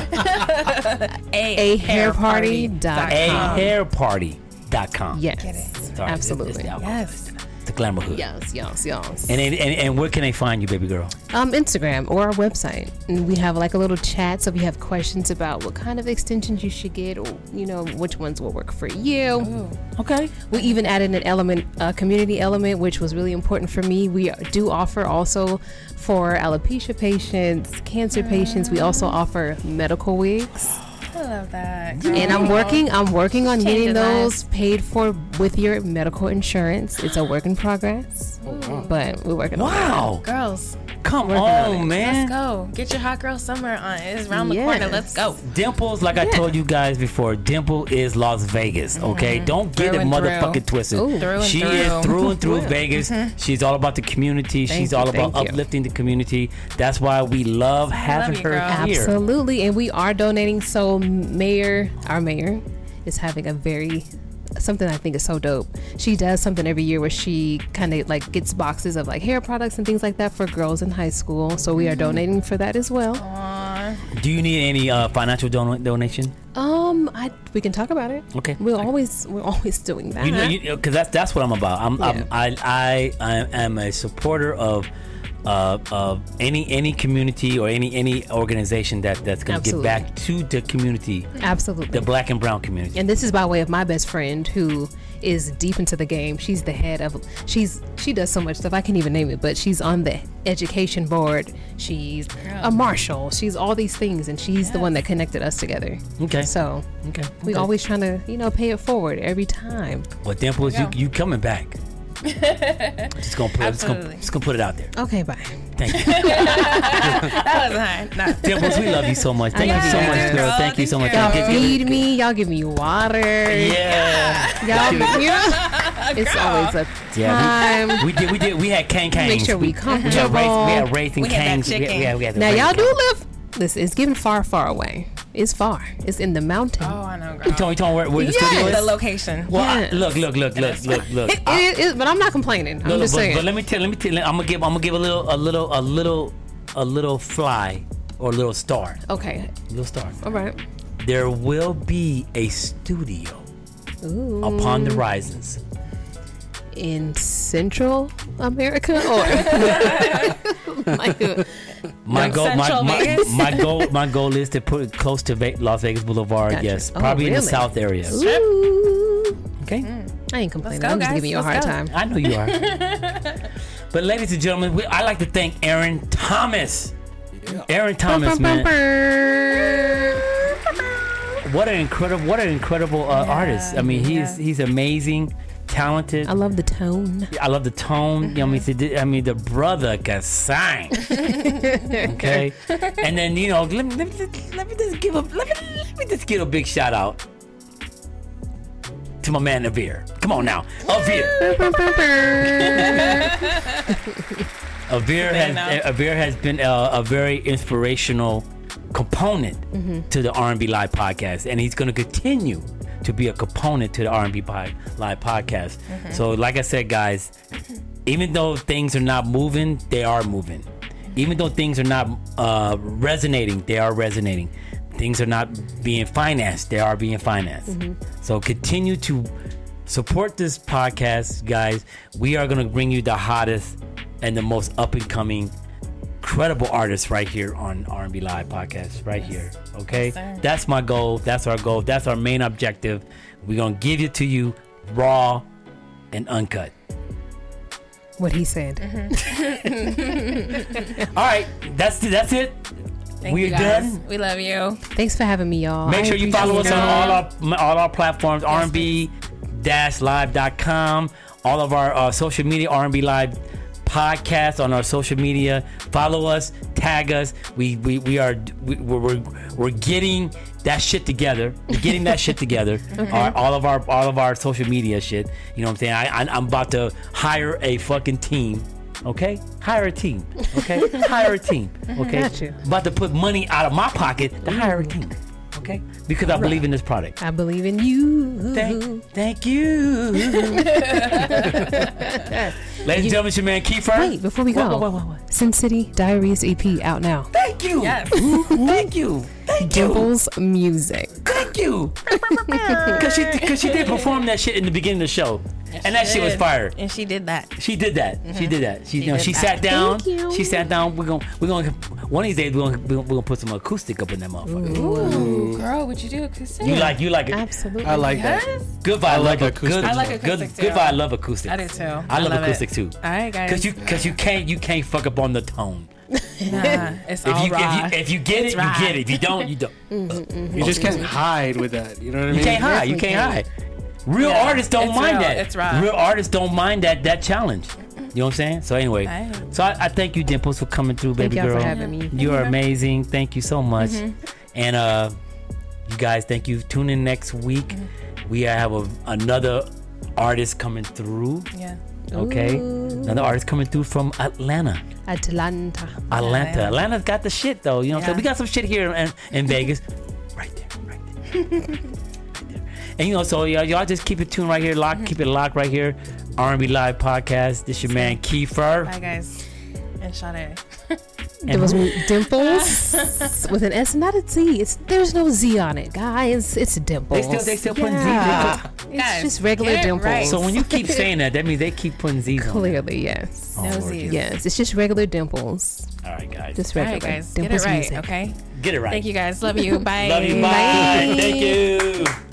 E: a hair party dot com.
C: a hair party dot com.
E: Yes.
D: Get it.
C: Sorry,
E: Absolutely.
C: It's, it's the,
D: Yes.
C: the glamour hood.
E: Yes, yes, yes.
C: And, and and where can they find you, baby girl?
E: Um, Instagram or our website. And we have like a little chat. So if you have questions about what kind of extensions you should get, or you know which ones will work for you.
D: Ooh.
C: Okay.
E: We even added an element, a community element, which was really important for me. We do offer also for alopecia patients, cancer patients. We also offer medical wigs.
D: I love that.
E: And I'm working. I'm working on
D: Changing
E: getting those paid for with your medical insurance. It's a work in progress, but we're working on it.
C: Wow.
D: Girls,
C: Come
E: Working on
C: on,
E: it.
C: man.
D: let's go. Get your hot girl summer on. It's around the
E: Yes.
D: corner. Let's go.
C: Dimples, like I told you guys before, Dimple is Las Vegas. Okay, don't get
D: Through
C: it
D: and
C: motherfucking
D: through.
C: twisted.
E: Ooh.
D: Through and
C: she
D: through.
C: is through and through Vegas. She's all about the community.
E: Thank
C: She's
E: you,
C: all about
E: thank you.
C: uplifting the community. That's why we love having
D: you,
C: her
D: girl.
C: here.
E: Absolutely, and we are donating. So, Mayor, our mayor, is having a very something I think is so dope. She does something every year where she kind of like gets boxes of like hair products and things like that for girls in high school. So we are donating for that as well.
D: Aw.
C: Do you need any uh, financial don- donation?
E: Um, I we can talk about it.
C: Okay.
E: We're always we're always doing that.
C: You know, you because that's that's what I'm about. I'm,
E: Yeah.
C: I'm I I I am a supporter of uh, of any any community or any any organization that that's going to give
E: Absolutely.
C: back to the community,
E: Absolutely.
C: the black and brown community.
E: And this is by way of my best friend who is deep into the game. She's the head of she's she does so much stuff I can't even name it, but she's on the education board. She's a marshal. She's all these things, and she's the one that connected us together.
C: Okay.
E: So
C: Okay.
E: we
C: okay.
E: always trying to you know pay it forward every time.
C: Well, Dimples, you
D: Yeah.
C: you coming back? just gonna put just gonna,
D: Absolutely.
C: just gonna put it out there.
E: Okay, bye.
C: Thank you,
D: That was hard. No.
C: Dimples. We love you so much. Thank
E: I
C: you
E: love
C: so
E: you,
C: much,
E: girl.
C: girl. Thank you so much.
E: Y'all
C: Give- give-
E: feed me. Y'all give me water.
C: Yeah.
E: Y'all, you know, it's always a
C: Yeah,
E: time.
C: we, we did. We did. We had Kang Kangs.
E: Make sure we
C: we had race. We
E: comfortable.
C: had racing
D: We had that
C: Kangs. We had,
D: chicken.
C: we had, we had the
E: Now
C: Raising
E: y'all do
C: Kangs.
E: live. Listen, it's getting far, far away. It's far. It's in the mountain.
D: Oh, I know, girl.
C: You told, you told where, where the
E: Yes.
C: studio is?
D: The location.
C: Well, I-
E: Yes.
C: look, look, look, look, look, look.
E: It, it, it, but I'm not complaining. I'm
C: Look,
E: just
C: but,
E: saying.
C: but let me tell, let me tell. I'm gonna give, I'm gonna give a little, a little, a little, a little fly or a little star,
E: okay.
C: a little star.
E: All right.
C: There will be a studio
E: Ooh.
C: upon the horizons.
E: In Central America, or like a,
C: My
D: Like
C: goal, my,
D: Central
C: my,
D: Vegas?
C: my goal, my goal is to put it close to Ve- Las Vegas Boulevard.
E: Gotcha.
C: Yes,
E: Oh,
C: probably in the
E: really?
C: South area.
E: ooh.
C: Okay,
E: I ain't complaining.
D: go,
E: I'm just
D: guys.
E: giving you a
D: Let's
E: hard
D: go.
E: time.
C: I know you are. But ladies and gentlemen, we, I like to thank Aaron Thomas. Aaron Thomas, man. What an incredible, what an incredible uh,
D: Yeah,
C: artist. I mean, he's
D: yeah.
C: he's amazing, talented.
E: I love the tone.
C: I love the tone. You know, I mean, the- I mean, the brother can sing. Okay, and then you know, let me, let me, let me just give a let me, let me just give a big shout out to my man Avir. Come on now, Avir. Avir
D: There
C: has
D: now.
C: Avir has been a, a very inspirational component to the R and B Live podcast, and he's going to continue to be a component to the R and B Live podcast.
D: Mm-hmm.
C: So, like I said, guys, even though things are not moving, they are moving. Even though things are not uh, resonating, they are resonating. Things are not being financed, they are being financed. Mm-hmm. So continue to support this podcast, guys. We are going to bring you the hottest and the most up and coming, credible artists right here on R and B Live podcast, right yes. here. Okay, yes, that's my goal. That's our goal. That's our main objective. We're going to give it to you raw and uncut.
E: What he said.
D: Mm-hmm.
C: All right, that's that's it.
D: Thank
C: We're
D: you guys.
C: done.
D: We love you.
E: Thanks for having me, y'all.
C: Make
E: I
C: sure you follow us
E: it.
C: on all our all our platforms, R and B live dot com, all of our uh, social media, R and B Live podcast on our social media. Follow us, tag us. We we, we are we, we're we're getting that shit together. We're getting that shit together. Okay. Our, all of our all of our social media shit. You know what I'm saying? I, I I'm about to hire a fucking team. Okay, hire a team. Okay, hire a team. Okay,
E: got you.
C: About to put money out of my pocket to hire a team. Okay, because I right. believe in this product.
E: I believe in you.
C: Thank, thank you. Ladies and gentlemen, it's your man Kiefer.
E: Wait, before we go,
C: what, what, what, what?
E: Sin City Diaries E P out now.
C: Thank you.
D: Yes.
C: Thank you. Thank you.
E: Dimples Music.
C: Thank you. Because she, cause she did perform that shit in the beginning of the show. Yes, and that shit was fire.
D: And she did that.
C: She did that. Mm-hmm. She did that. She,
D: she,
C: you know, she
D: that.
C: sat down.
E: Thank you.
C: She sat down. We're gonna, we're gonna, one of these days we're gonna, we're gonna put some acoustic up in that motherfucker.
D: Ooh, girl, would you do acoustic?
C: You like, you like it?
E: Absolutely.
F: I like
D: yes.
F: that.
C: Good vibe.
F: I
C: like
F: like acoustic.
C: Good,
D: I like acoustic
C: good,
D: too.
C: Good vibe. I love acoustic.
D: I do too. I,
C: I love,
D: love
C: acoustic
D: it.
C: too.
D: All right, guys.
C: Because you, because you can't, you can't fuck up on the tone.
D: Nah, it's
C: if
D: all
C: you,
D: raw.
C: if you if you get
D: it's
C: it,
D: raw.
C: you get it. If you don't, you don't.
E: Mm-hmm, mm-hmm.
F: You just can't hide with that. You know what I mean?
C: You can't hide. You
E: Definitely
C: can't
E: can't.
C: hide. Real
D: Yeah,
C: artists don't
D: it's
C: mind
D: real.
C: that.
D: It's raw.
C: Real artists don't mind that that challenge. You know what I'm saying? So anyway,
D: Right.
C: so I, I thank you, Dimples, for coming through,
E: Thank
C: baby
E: y'all
C: girl.
E: for having me.
C: You are amazing. Thank you so much.
D: Mm-hmm.
C: And uh, you guys, thank you. Tune in next week. Mm-hmm. We have a, another artist coming through.
D: Yeah.
C: Okay,
E: Ooh.
C: another artist coming through from Atlanta.
E: Atlanta.
C: Atlanta.
D: Yeah.
C: Atlanta's got the shit though. You know what I'm
D: Yeah.
C: saying? We got some shit here in, in Vegas. Right there, right there. right there. And you know, so y'all, y'all just keep it tuned right here, lock, mm-hmm. keep it locked right here. R and B Live podcast. This your man Kiefer.
D: Bye guys. And Sade.
E: There was Dimples with an S, not a Z. It's there's no Z on it, guys. It's Dimples.
C: They still, they still putting
E: yeah.
C: Z's.
E: It's
D: Guys,
E: just regular
D: get it
E: Dimples.
D: right.
C: So when you keep saying that, that means they keep putting Z's on.
E: Clearly, yes.
C: Oh,
D: No
C: Lord
D: Z's.
E: Yes, it's just regular Dimples.
C: All right, guys.
E: Just
D: All
E: regular
D: right, guys.
E: Dimples
D: Get it right,
E: music.
D: okay?
C: Get it right.
D: Thank you guys. Love you. Bye.
C: Love you. Bye.
E: Bye.
C: Thank you.